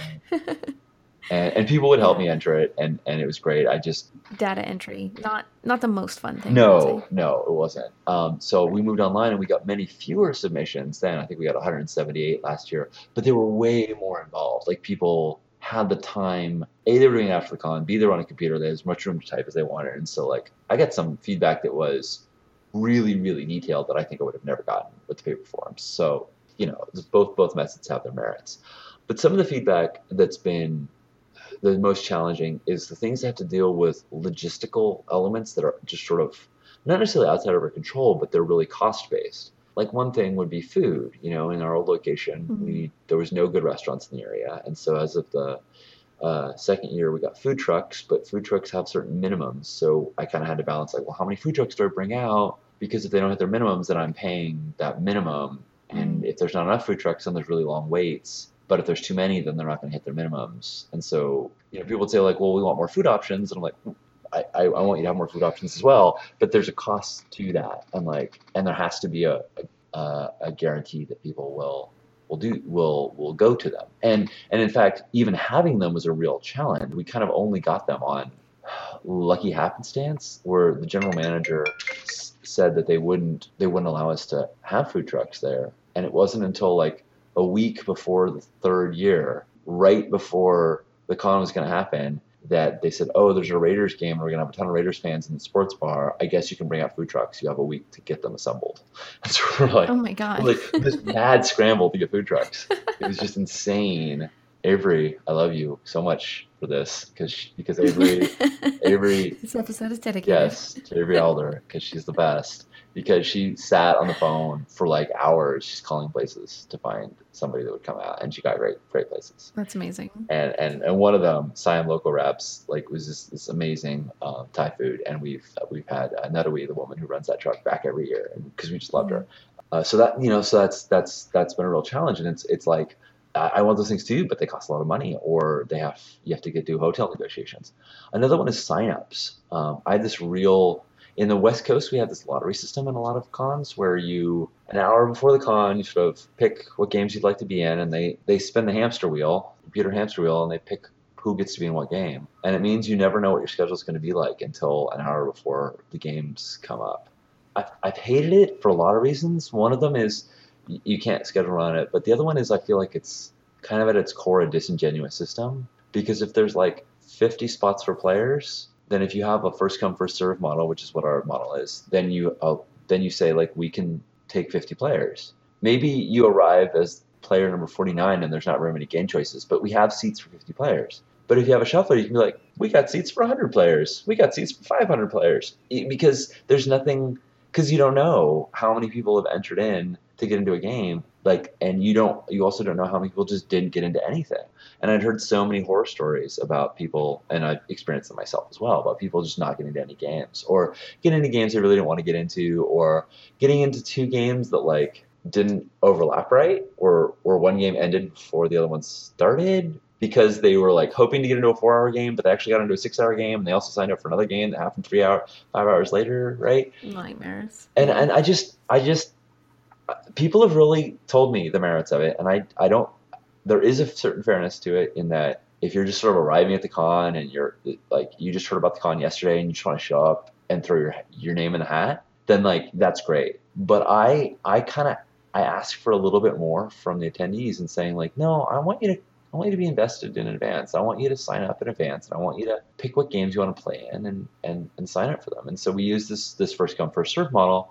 B: And, and people would help
A: Yeah.
B: me enter it, and, and it was great. I just
A: Data entry, not not the most fun thing, I would
B: no,
A: say.
B: no, it wasn't. Um, so we moved online and we got many fewer submissions then. I think we got one hundred seventy-eight last year, but they were way more involved. Like people had the time. A, they were doing it after the con. B, they were on a computer. They had as much room to type as they wanted. And so like I got some feedback that was really, really detailed that I think I would have never gotten with the paper forms. So, you know, both both methods have their merits. But some of the feedback that's been the most challenging is the things that have to deal with logistical elements that are just sort of not necessarily outside of our control, but they're really cost based. Like one thing would be food. You know, in our old location,
A: Mhm.
B: we there was no good restaurants in the area, and so as of the uh, second year, we got food trucks, but food trucks have certain minimums. So I kind of had to balance like, well, how many food trucks do I bring out? Because if they don't hit their minimums, then I'm paying that minimum. And
A: Mm.
B: if there's not enough food trucks, then there's really long waits. But if there's too many, then they're not going to hit their minimums. And so, you know, people would say like, well, we want more food options. And I'm like, I, I, I want you to have more food options as well. But there's a cost to that. And like, and there has to be a, a, a guarantee that people will will do will will go to them. And and in fact, even having them was a real challenge. We kind of only got them on lucky happenstance, where the general manager s- said that they wouldn't they wouldn't allow us to have food trucks there. And it wasn't until like a week before the third year, right before the con was going to happen, that they said, "Oh, there's a Raiders game, and we're gonna have a ton of Raiders fans in the sports bar. I guess you can bring out food trucks. You have a week to get them assembled." And so we're like,
A: Oh my God.
B: like this mad scramble to get food trucks. It was just insane. Avery, I love you so much for this because because Avery, Avery,
A: This episode is dedicated.
B: yes, to Avery Alder because she's the best. Because she sat on the phone for like hours, she's calling places to find somebody that would come out, and she got great, great places.
A: That's amazing.
B: And and, and one of them, Siam Local Wraps, like was this, this amazing um, Thai food, and we've we've had uh, Natalie, the woman who runs that truck, back every year because we just loved her. Uh, so that you know, so that's that's that's been a real challenge, and it's it's like I, I want those things too, but they cost a lot of money, or they have you have to get do hotel negotiations. Another one is signups. Um, I had this real in the West Coast, we have this lottery system in a lot of cons where you, an hour before the con, you sort of pick what games you'd like to be in, and they, they spin the hamster wheel, computer hamster wheel, and they pick who gets to be in what game. And it means you never know what your schedule is going to be like until an hour before the games come up. I've, I've hated it for a lot of reasons. One of them is y- you can't schedule around it, but the other one is I feel like it's kind of at its core a disingenuous system, because if there's like fifty spots for players, then if you have a first come first serve model, which is what our model is, then you uh, then you say like we can take fifty players. Maybe you arrive as player number forty-nine and there's not very many game choices, but we have seats for fifty players. But if you have a shuffler, you can be like, we got seats for one hundred players. We got seats for five hundred players. Because there's nothing, because you don't know how many people have entered in to get into a game. Like, and you don't, you also don't know how many people just didn't get into anything. And I'd heard so many horror stories about people, and I've experienced them myself as well, about people just not getting into any games, or getting into games they really didn't want to get into, or getting into two games that like didn't overlap right, or or one game ended before the other one started because they were like hoping to get into a four-hour game, but they actually got into a six-hour game, and they also signed up for another game that happened three hour, five hours later, right?
A: Nightmares.
B: And and I just I just people have really told me the merits of it, and I I don't. There is a certain fairness to it in that if you're just sort of arriving at the con and you're like you just heard about the con yesterday and you just want to show up and throw your your name in the hat, then like that's great. But I I kind of I ask for a little bit more from the attendees and saying like, no, I want you to I want you to be invested in advance. I want you to sign up in advance, and I want you to pick what games you want to play in and and and sign up for them. And so we use this this first come first serve model,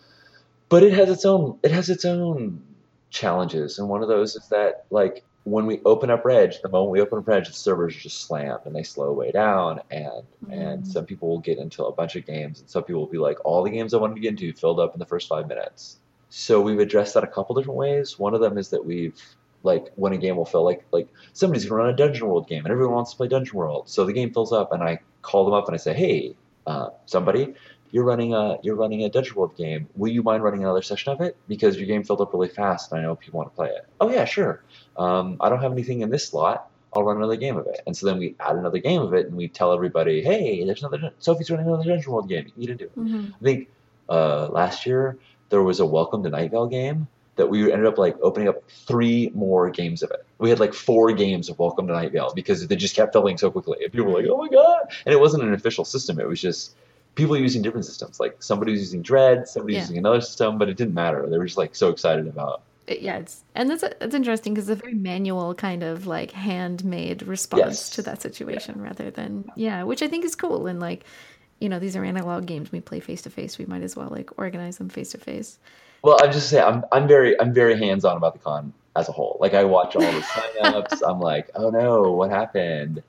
B: but it has its own it has its own challenges, and one of those is that like when we open up Reg, the moment we open up Reg, the servers just slam and they slow way down, and mm. and some people will get into a bunch of games, and some people will be like, all the games I wanted to get into filled up in the first five minutes. So we've addressed that a couple different ways. One of them is that we've like when a game will fill, like like somebody's gonna run a Dungeon World game and everyone wants to play Dungeon World, so the game fills up, and I call them up and I say, hey, uh, somebody, you're running a you're running a Dungeon World game. Will you mind running another session of it? Because your game filled up really fast, and I know people want to play it. Oh yeah, sure. Um, I don't have anything in this slot. I'll run another game of it. And so then we add another game of it, and we tell everybody, hey, there's another Sophie's running another Dungeon World game. You can get into it. Mm-hmm. I think uh, last year there was a Welcome to Night Vale game that we ended up like opening up three more games of it. We had like four games of Welcome to Night Vale because they just kept filling so quickly. And people were like, oh my god! And it wasn't an official system. It was just people using different systems. Like somebody was using Dread, somebody
A: yeah.
B: using another system, but it didn't matter. They were just like so excited about
A: it. Yeah, it's and that's that's interesting because it's a very manual kind of like handmade response
B: yes.
A: to that situation
B: yeah.
A: rather than yeah, which I think is cool. And like, you know, these are analog games. We play face to face. We might as well like organize them face to face.
B: Well, I'm just saying, I'm I'm very I'm very hands on about the con as a whole. Like I watch all the signups. I'm like, oh no, what happened?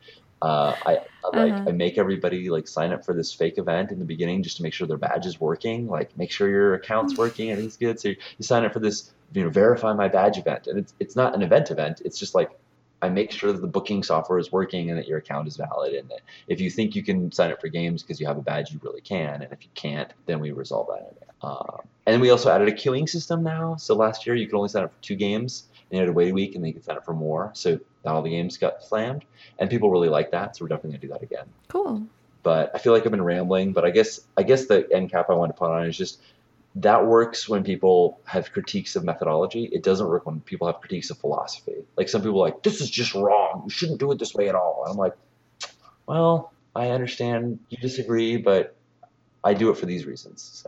B: Uh, I, I like
A: Uh-huh.
B: I make everybody like sign up for this fake event in the beginning just to make sure their badge is working. Like make sure your account's working, everything's good. So you, you sign up for this, you know, verify my badge event, and it's it's not an event event. It's just like I make sure that the booking software is working and that your account is valid. And that if you think you can sign up for games because you have a badge, you really can. And if you can't, then we resolve that. Um, and then we also added a queuing system now. So last year you could only sign up for two games, and you had to wait a week, and then you could sign up for more. So not all the games got slammed, and people really like that. So we're definitely gonna do that again.
A: Cool.
B: But I feel like I've been rambling. But I guess I guess the end cap I want to put on is just that works when people have critiques of methodology. It doesn't work when people have critiques of philosophy. Like some people are like, this is just wrong. You shouldn't do it this way at all. And I'm like, well, I understand you disagree, but I do it for these reasons. So.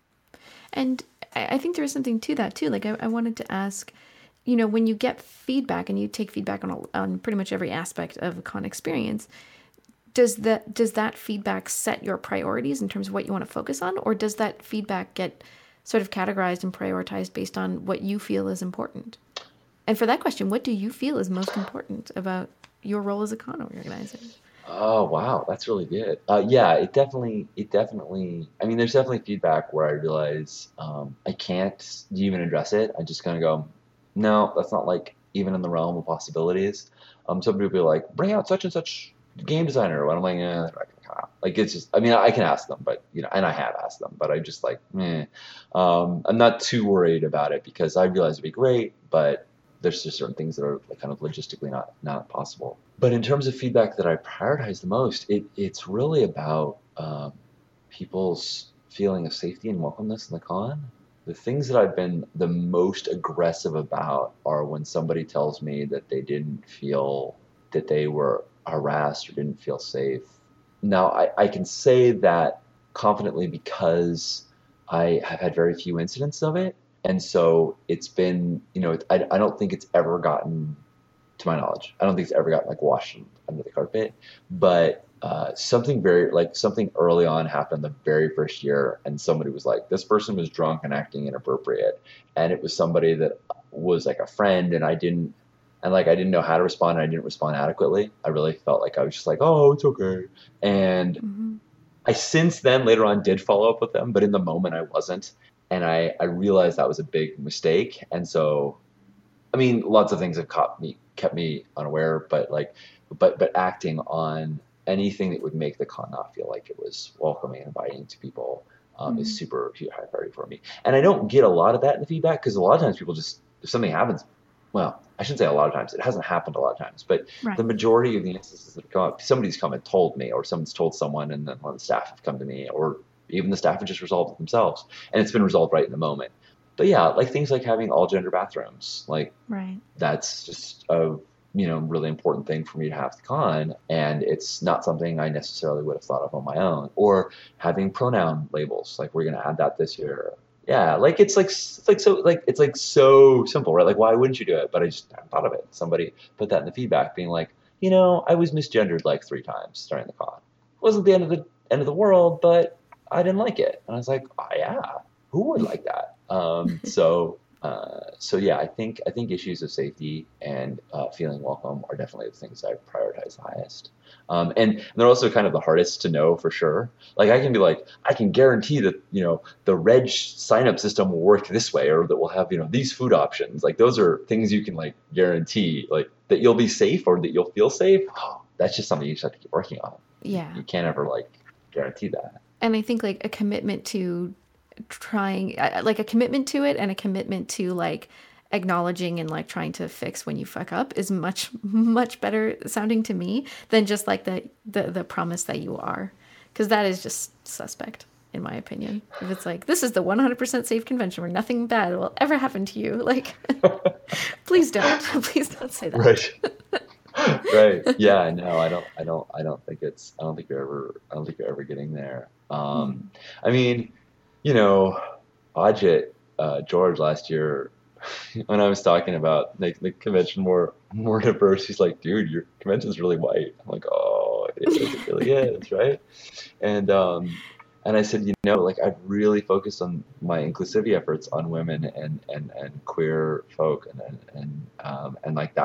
A: And I I think there is something to that too. Like I, I wanted to ask, you know, when you get feedback and you take feedback on a, on pretty much every aspect of a con experience, does that does that feedback set your priorities in terms of what you want to focus on, or does that feedback get sort of categorized and prioritized based on what you feel is important? And for that question, what do you feel is most important about your role as a con organizer?
B: Oh wow, that's really good. Uh, yeah, it definitely, it definitely. I mean, there's definitely feedback where I realize um, I can't even address it. I just kind of go, no, that's not like even in the realm of possibilities. Um, some people be like, bring out such and such game designer, and I'm like, eh, they're not gonna come. Like it's just, I mean, I can ask them, but you know, and I have asked them, but I just like, meh. Um, I'm not too worried about it because I realize it'd be great, but there's just certain things that are like kind of logistically not not possible. But in terms of feedback that I prioritize the most, it it's really about um, people's feeling of safety and welcomeness in the con. The things that I've been the most aggressive about are when somebody tells me that they didn't feel that they were harassed or didn't feel safe. Now, I, I can say that confidently because I have had very few incidents of it. And so it's been, you know, it, I, I don't think it's ever gotten, to my knowledge, I don't think it's ever gotten like washed under the carpet. But uh, something very, like something early on happened the very first year, and somebody was like, this person was drunk and acting inappropriate. And it was somebody that was like a friend, and I didn't, and like I didn't know how to respond, and I didn't respond adequately. I really felt like I was just like, oh, it's okay. And
A: Mm-hmm.
B: I since then later on did follow up with them, but in the moment I wasn't. And I, I realized that was a big mistake. And so, I mean, lots of things have caught me, kept me unaware, but like, but, but acting on anything that would make the con not feel like it was welcoming and inviting to people um,
A: Mm-hmm.
B: is super high priority for me. And I don't get a lot of that in the feedback because a lot of times people just, if something happens, well, I shouldn't say a lot of times. It hasn't happened a lot of times, but
A: Right.
B: the majority of the instances that have come up, somebody's come and told me, or someone's told someone, and then one of the staff have come to me, or even the staff have just resolved it themselves, and it's been resolved right in the moment. But yeah, like things like having all gender bathrooms, like
A: Right.
B: that's just a you know really important thing for me to have at the con, and it's not something I necessarily would have thought of on my own. Or having pronoun labels, like we're gonna add that this year. Yeah, like it's like it's like so like it's like so simple, right? Like why wouldn't you do it? But I just hadn't thought of it. Somebody put that in the feedback, being like, you know, I was misgendered like three times during the con. It wasn't the end of the end of the world, but I didn't like it. And I was like, oh, yeah, who would like that? Um, so uh, so yeah, I think I think issues of safety and uh, feeling welcome are definitely the things I prioritize the highest. Um, and they're also kind of the hardest to know for sure. Like I can be like, I can guarantee that, you know, the reg sign up system will work this way, or that we'll have, you know, these food options. Like those are things you can like guarantee, like that you'll be safe or that you'll feel safe. Oh, that's just something you just have to keep working on.
A: Yeah.
B: You can't ever like guarantee that.
A: And I think like a commitment to trying, uh, like a commitment to it and a commitment to like acknowledging and like trying to fix when you fuck up is much, much better sounding to me than just like the, the, the promise that you are. Because that is just suspect, in my opinion. If it's like, this is the one hundred percent safe convention where nothing bad will ever happen to you. Like, please don't. Please don't say that.
B: Right. Right. Yeah. No, I don't. I don't. I don't think it's. I don't think you're ever. I don't think you're ever getting there. Um, I mean, you know, Ajit uh, George last year, when I was talking about like the convention more more diverse, he's like, "Dude, your convention's really white." I'm like, "Oh, it is. It really is, right?" And um, and I said, you know, like I've really focused on my inclusivity efforts on women and and and queer folk, and and and um, and like that's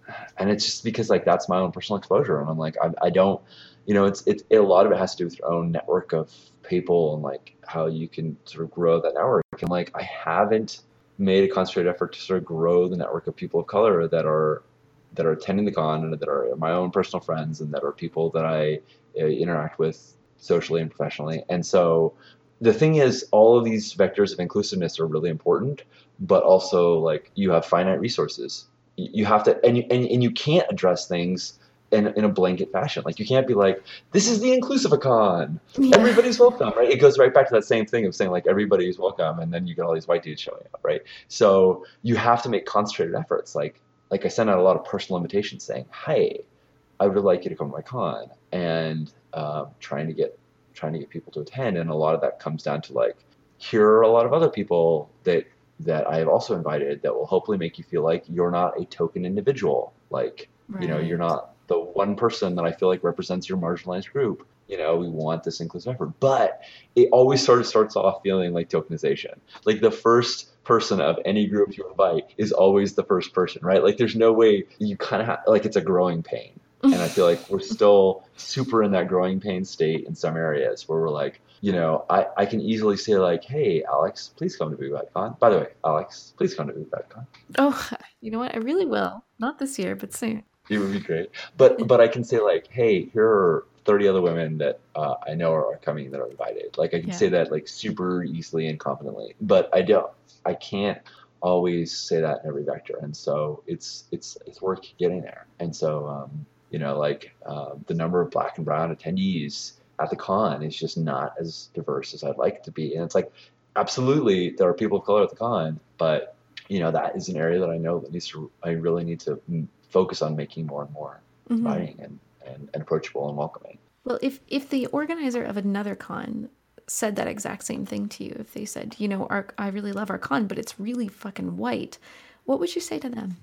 B: and it's just because like that's my own personal exposure, and I'm like I, I don't, you know, it's it's a lot of it has to do with your own network of people and like how you can sort of grow that network. And like I haven't made a concentrated effort to sort of grow the network of people of color that are that are attending the con and that are my own personal friends and that are people that I uh, interact with socially and professionally. And so the thing is, all of these vectors of inclusiveness are really important, but also like you have finite resources. You have to, and you, and, and you can't address things in, in a blanket fashion. Like you can't be like, this is the Inclusivicon.
A: Yeah.
B: Everybody's welcome, right? It goes right back to that same thing of saying like everybody's welcome, and then you get all these white dudes showing up, right? So you have to make concentrated efforts. Like like I send out a lot of personal invitations saying, hey, I would like you to come to my con, and um, trying to get trying to get people to attend. And a lot of that comes down to like, here are a lot of other people that that I have also invited that will hopefully make you feel like you're not a token individual. Like, right. you know, you're not the one person that I feel like represents your marginalized group. You know, we want this inclusive effort. But it always sort of starts off feeling like tokenization. Like the first person of any group you invite is always the first person, right? Like there's no way you kind of have, like it's a growing pain. And I feel like we're still super in that growing pain state in some areas where we're like, you know, I, I can easily say like, hey, Alex, please come to BootBagCon. By the way, Alex, please come to BootBagCon.
A: Oh, you know what? I really will. Not this year, but soon.
B: It would be great. But but I can say like, hey, here are thirty other women that uh, I know are, are coming that are invited. Like I can yeah. say that like super easily and confidently. But I don't. I can't always say that in every vector. And so it's it's it's work getting there. And so um, you know, like uh, the number of Black and brown attendees at the con is just not as diverse as I'd like it to be. And it's like, absolutely, there are people of color at the con, but you know, that is an area that I know that needs to, I really need to focus on making more and more mm-hmm. inviting and, and, and approachable and welcoming.
A: Well, if, if the organizer of another con said that exact same thing to you, if they said, you know, our, I really love our con, but it's really fucking white, what would you say to them?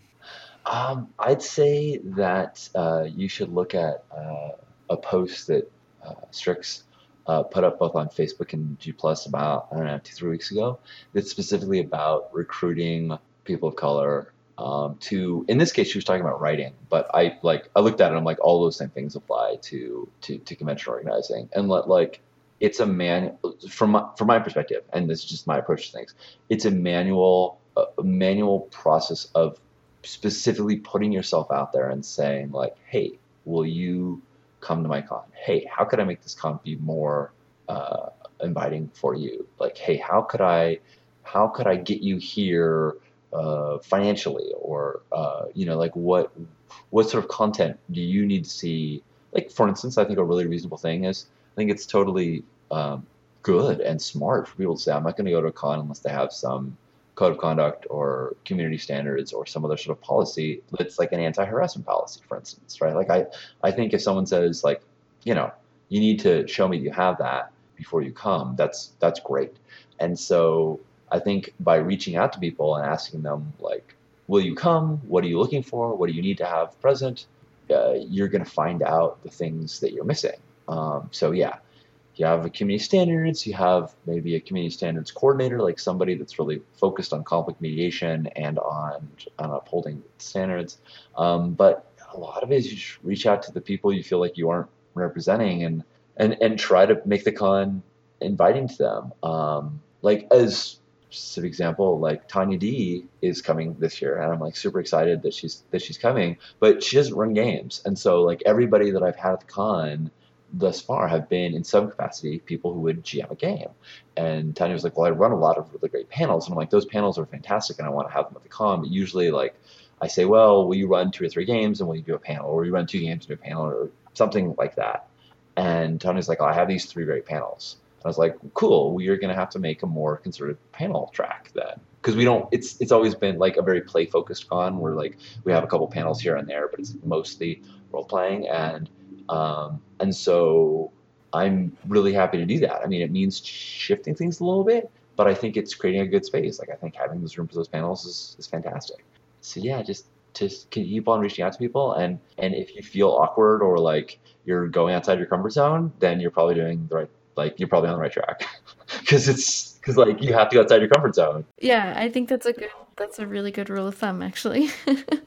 B: Um, I'd say that uh, you should look at uh, a post that uh, Strix uh, put up both on Facebook and G Plus about, I don't know, two, three weeks ago. That's specifically about recruiting people of color um, to, in this case, she was talking about writing, but I like, I looked at it, I'm like, all those same things apply to, to, to convention organizing. And let, like, it's a man, from my, from my perspective, and this is just my approach to things, it's a manual, a manual process of specifically putting yourself out there and saying like, hey, will you come to my con? Hey, how could I make this con be more uh, inviting for you? Like, hey, how could I, how could I get you here uh, financially, or uh, you know, like what, what sort of content do you need to see? Like, for instance, I think a really reasonable thing is, I think it's totally um, good and smart for people to say, I'm not going to go to a con unless they have some code of conduct or community standards or some other sort of policy that's like an anti-harassment policy, for instance, right? Like I, I think if someone says like, you know, you need to show me you have that before you come, that's that's great. And so I think by reaching out to people and asking them like, will you come? What are you looking for? What do you need to have present? Uh, you're going to find out the things that you're missing. Um, so yeah. You have a community standards, you have maybe a community standards coordinator, like somebody that's really focused on conflict mediation and on, on upholding standards. Um, but a lot of it is you just reach out to the people you feel like you aren't representing and, and, and try to make the con inviting to them. Um, like as just an example, like Tanya D is coming this year, and I'm like super excited that she's, that she's coming, but she doesn't run games. And so like everybody that I've had at the con thus far have been in some capacity people who would G M a game. And Tanya was like, well, I run a lot of really great panels. And I'm like, those panels are fantastic and I want to have them at the con. But usually like I say, well, will you run two or three games and will you do a panel? Or will you run two games and do a panel or something like that? And Tanya's like, oh, I have these three great panels. And I was like, cool, we are going to have to make a more concerted panel track then. Because we don't, it's it's always been like a very play focused con where like we have a couple panels here and there, but it's mostly role playing. And Um, and so I'm really happy to do that. I mean, it means shifting things a little bit, but I think it's creating a good space. Like I think having this room for those panels is, is fantastic. So yeah, just, just keep on reaching out to people. And, and if you feel awkward or like you're going outside your comfort zone, then you're probably doing the right, like you're probably on the right track because it's, because like you have to go outside your comfort zone.
A: Yeah, I think that's a good, that's a really good rule of thumb actually.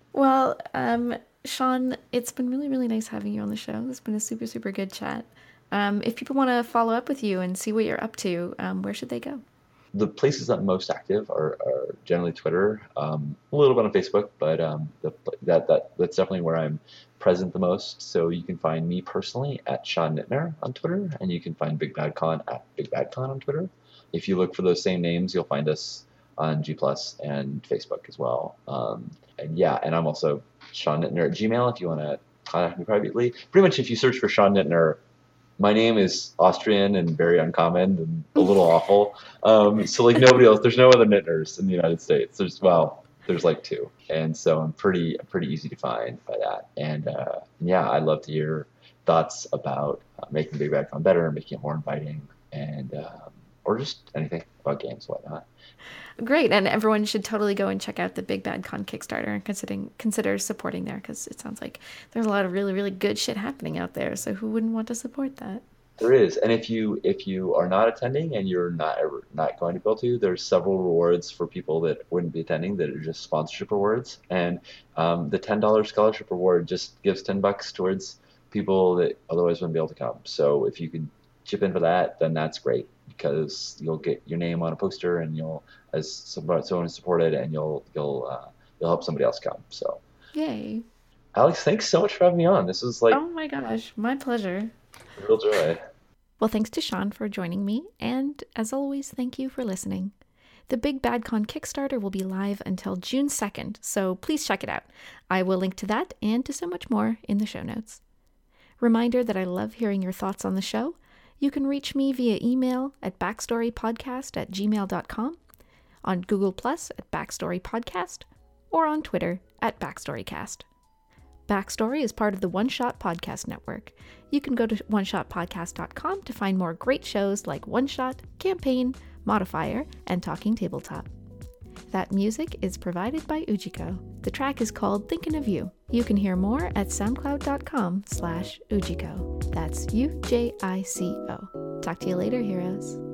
A: Well, um, Sean, it's been really, really nice having you on the show. It's been a super, super good chat. Um, if people want to follow up with you and see what you're up to, um, where should they go?
B: The places that I'm most active are, are generally Twitter, um, a little bit on Facebook, but um, the, that that that's definitely where I'm present the most. So you can find me personally at Sean Nittner on Twitter, and you can find Big Bad Con at Big Bad Con on Twitter. If you look for those same names, you'll find us on G Plus and Facebook as well. Um, and yeah, and I'm also Sean Nittner at Gmail if you want to contact me privately. Pretty much if you search for Sean Nittner, my name is Austrian and very uncommon and a little awful. Um, so like nobody else, there's no other Nittners in the United States. There's, well, there's like two. And so I'm pretty, pretty easy to find by that. And uh, yeah, I'd love to hear thoughts about uh, making Big Bad Con better, making it more inviting, and um, or just anything about games, whatnot.
A: Great, and everyone should totally go and check out the Big Bad Con Kickstarter and considering consider supporting there, because it sounds like there's a lot of really, really good shit happening out there. So who wouldn't want to support that?
B: There is, and if you if you are not attending and you're not ever not going to be able to, there's several rewards for people that wouldn't be attending that are just sponsorship rewards, and um, the ten dollars scholarship reward just gives ten bucks towards people that otherwise wouldn't be able to come. So if you could chip in for that, then that's great, because you'll get your name on a poster and you'll, as someone someone supported, and you'll you'll uh, you'll help somebody else come. So
A: Yay.
B: Alex, thanks so much for having me on. This was like,
A: oh my gosh, my pleasure.
B: A real joy.
A: Well, thanks to Sean for joining me, and as always, thank you for listening. The Big Bad Con Kickstarter will be live until June second, so please check it out. I will link to that and to so much more in the show notes. Reminder that I love hearing your thoughts on the show. You can reach me via email at backstorypodcast at gmail dot com, on Google Plus at Backstory Podcast, or on Twitter at BackstoryCast. Backstory is part of the One Shot Podcast Network. You can go to one shot podcast dot com to find more great shows like One Shot, Campaign, Modifier, and Talking Tabletop. That music is provided by Ujiko. The track is called Thinkin' of You. You can hear more at soundcloud dot com slash Ujiko. That's U J I C O. Talk to you later, heroes.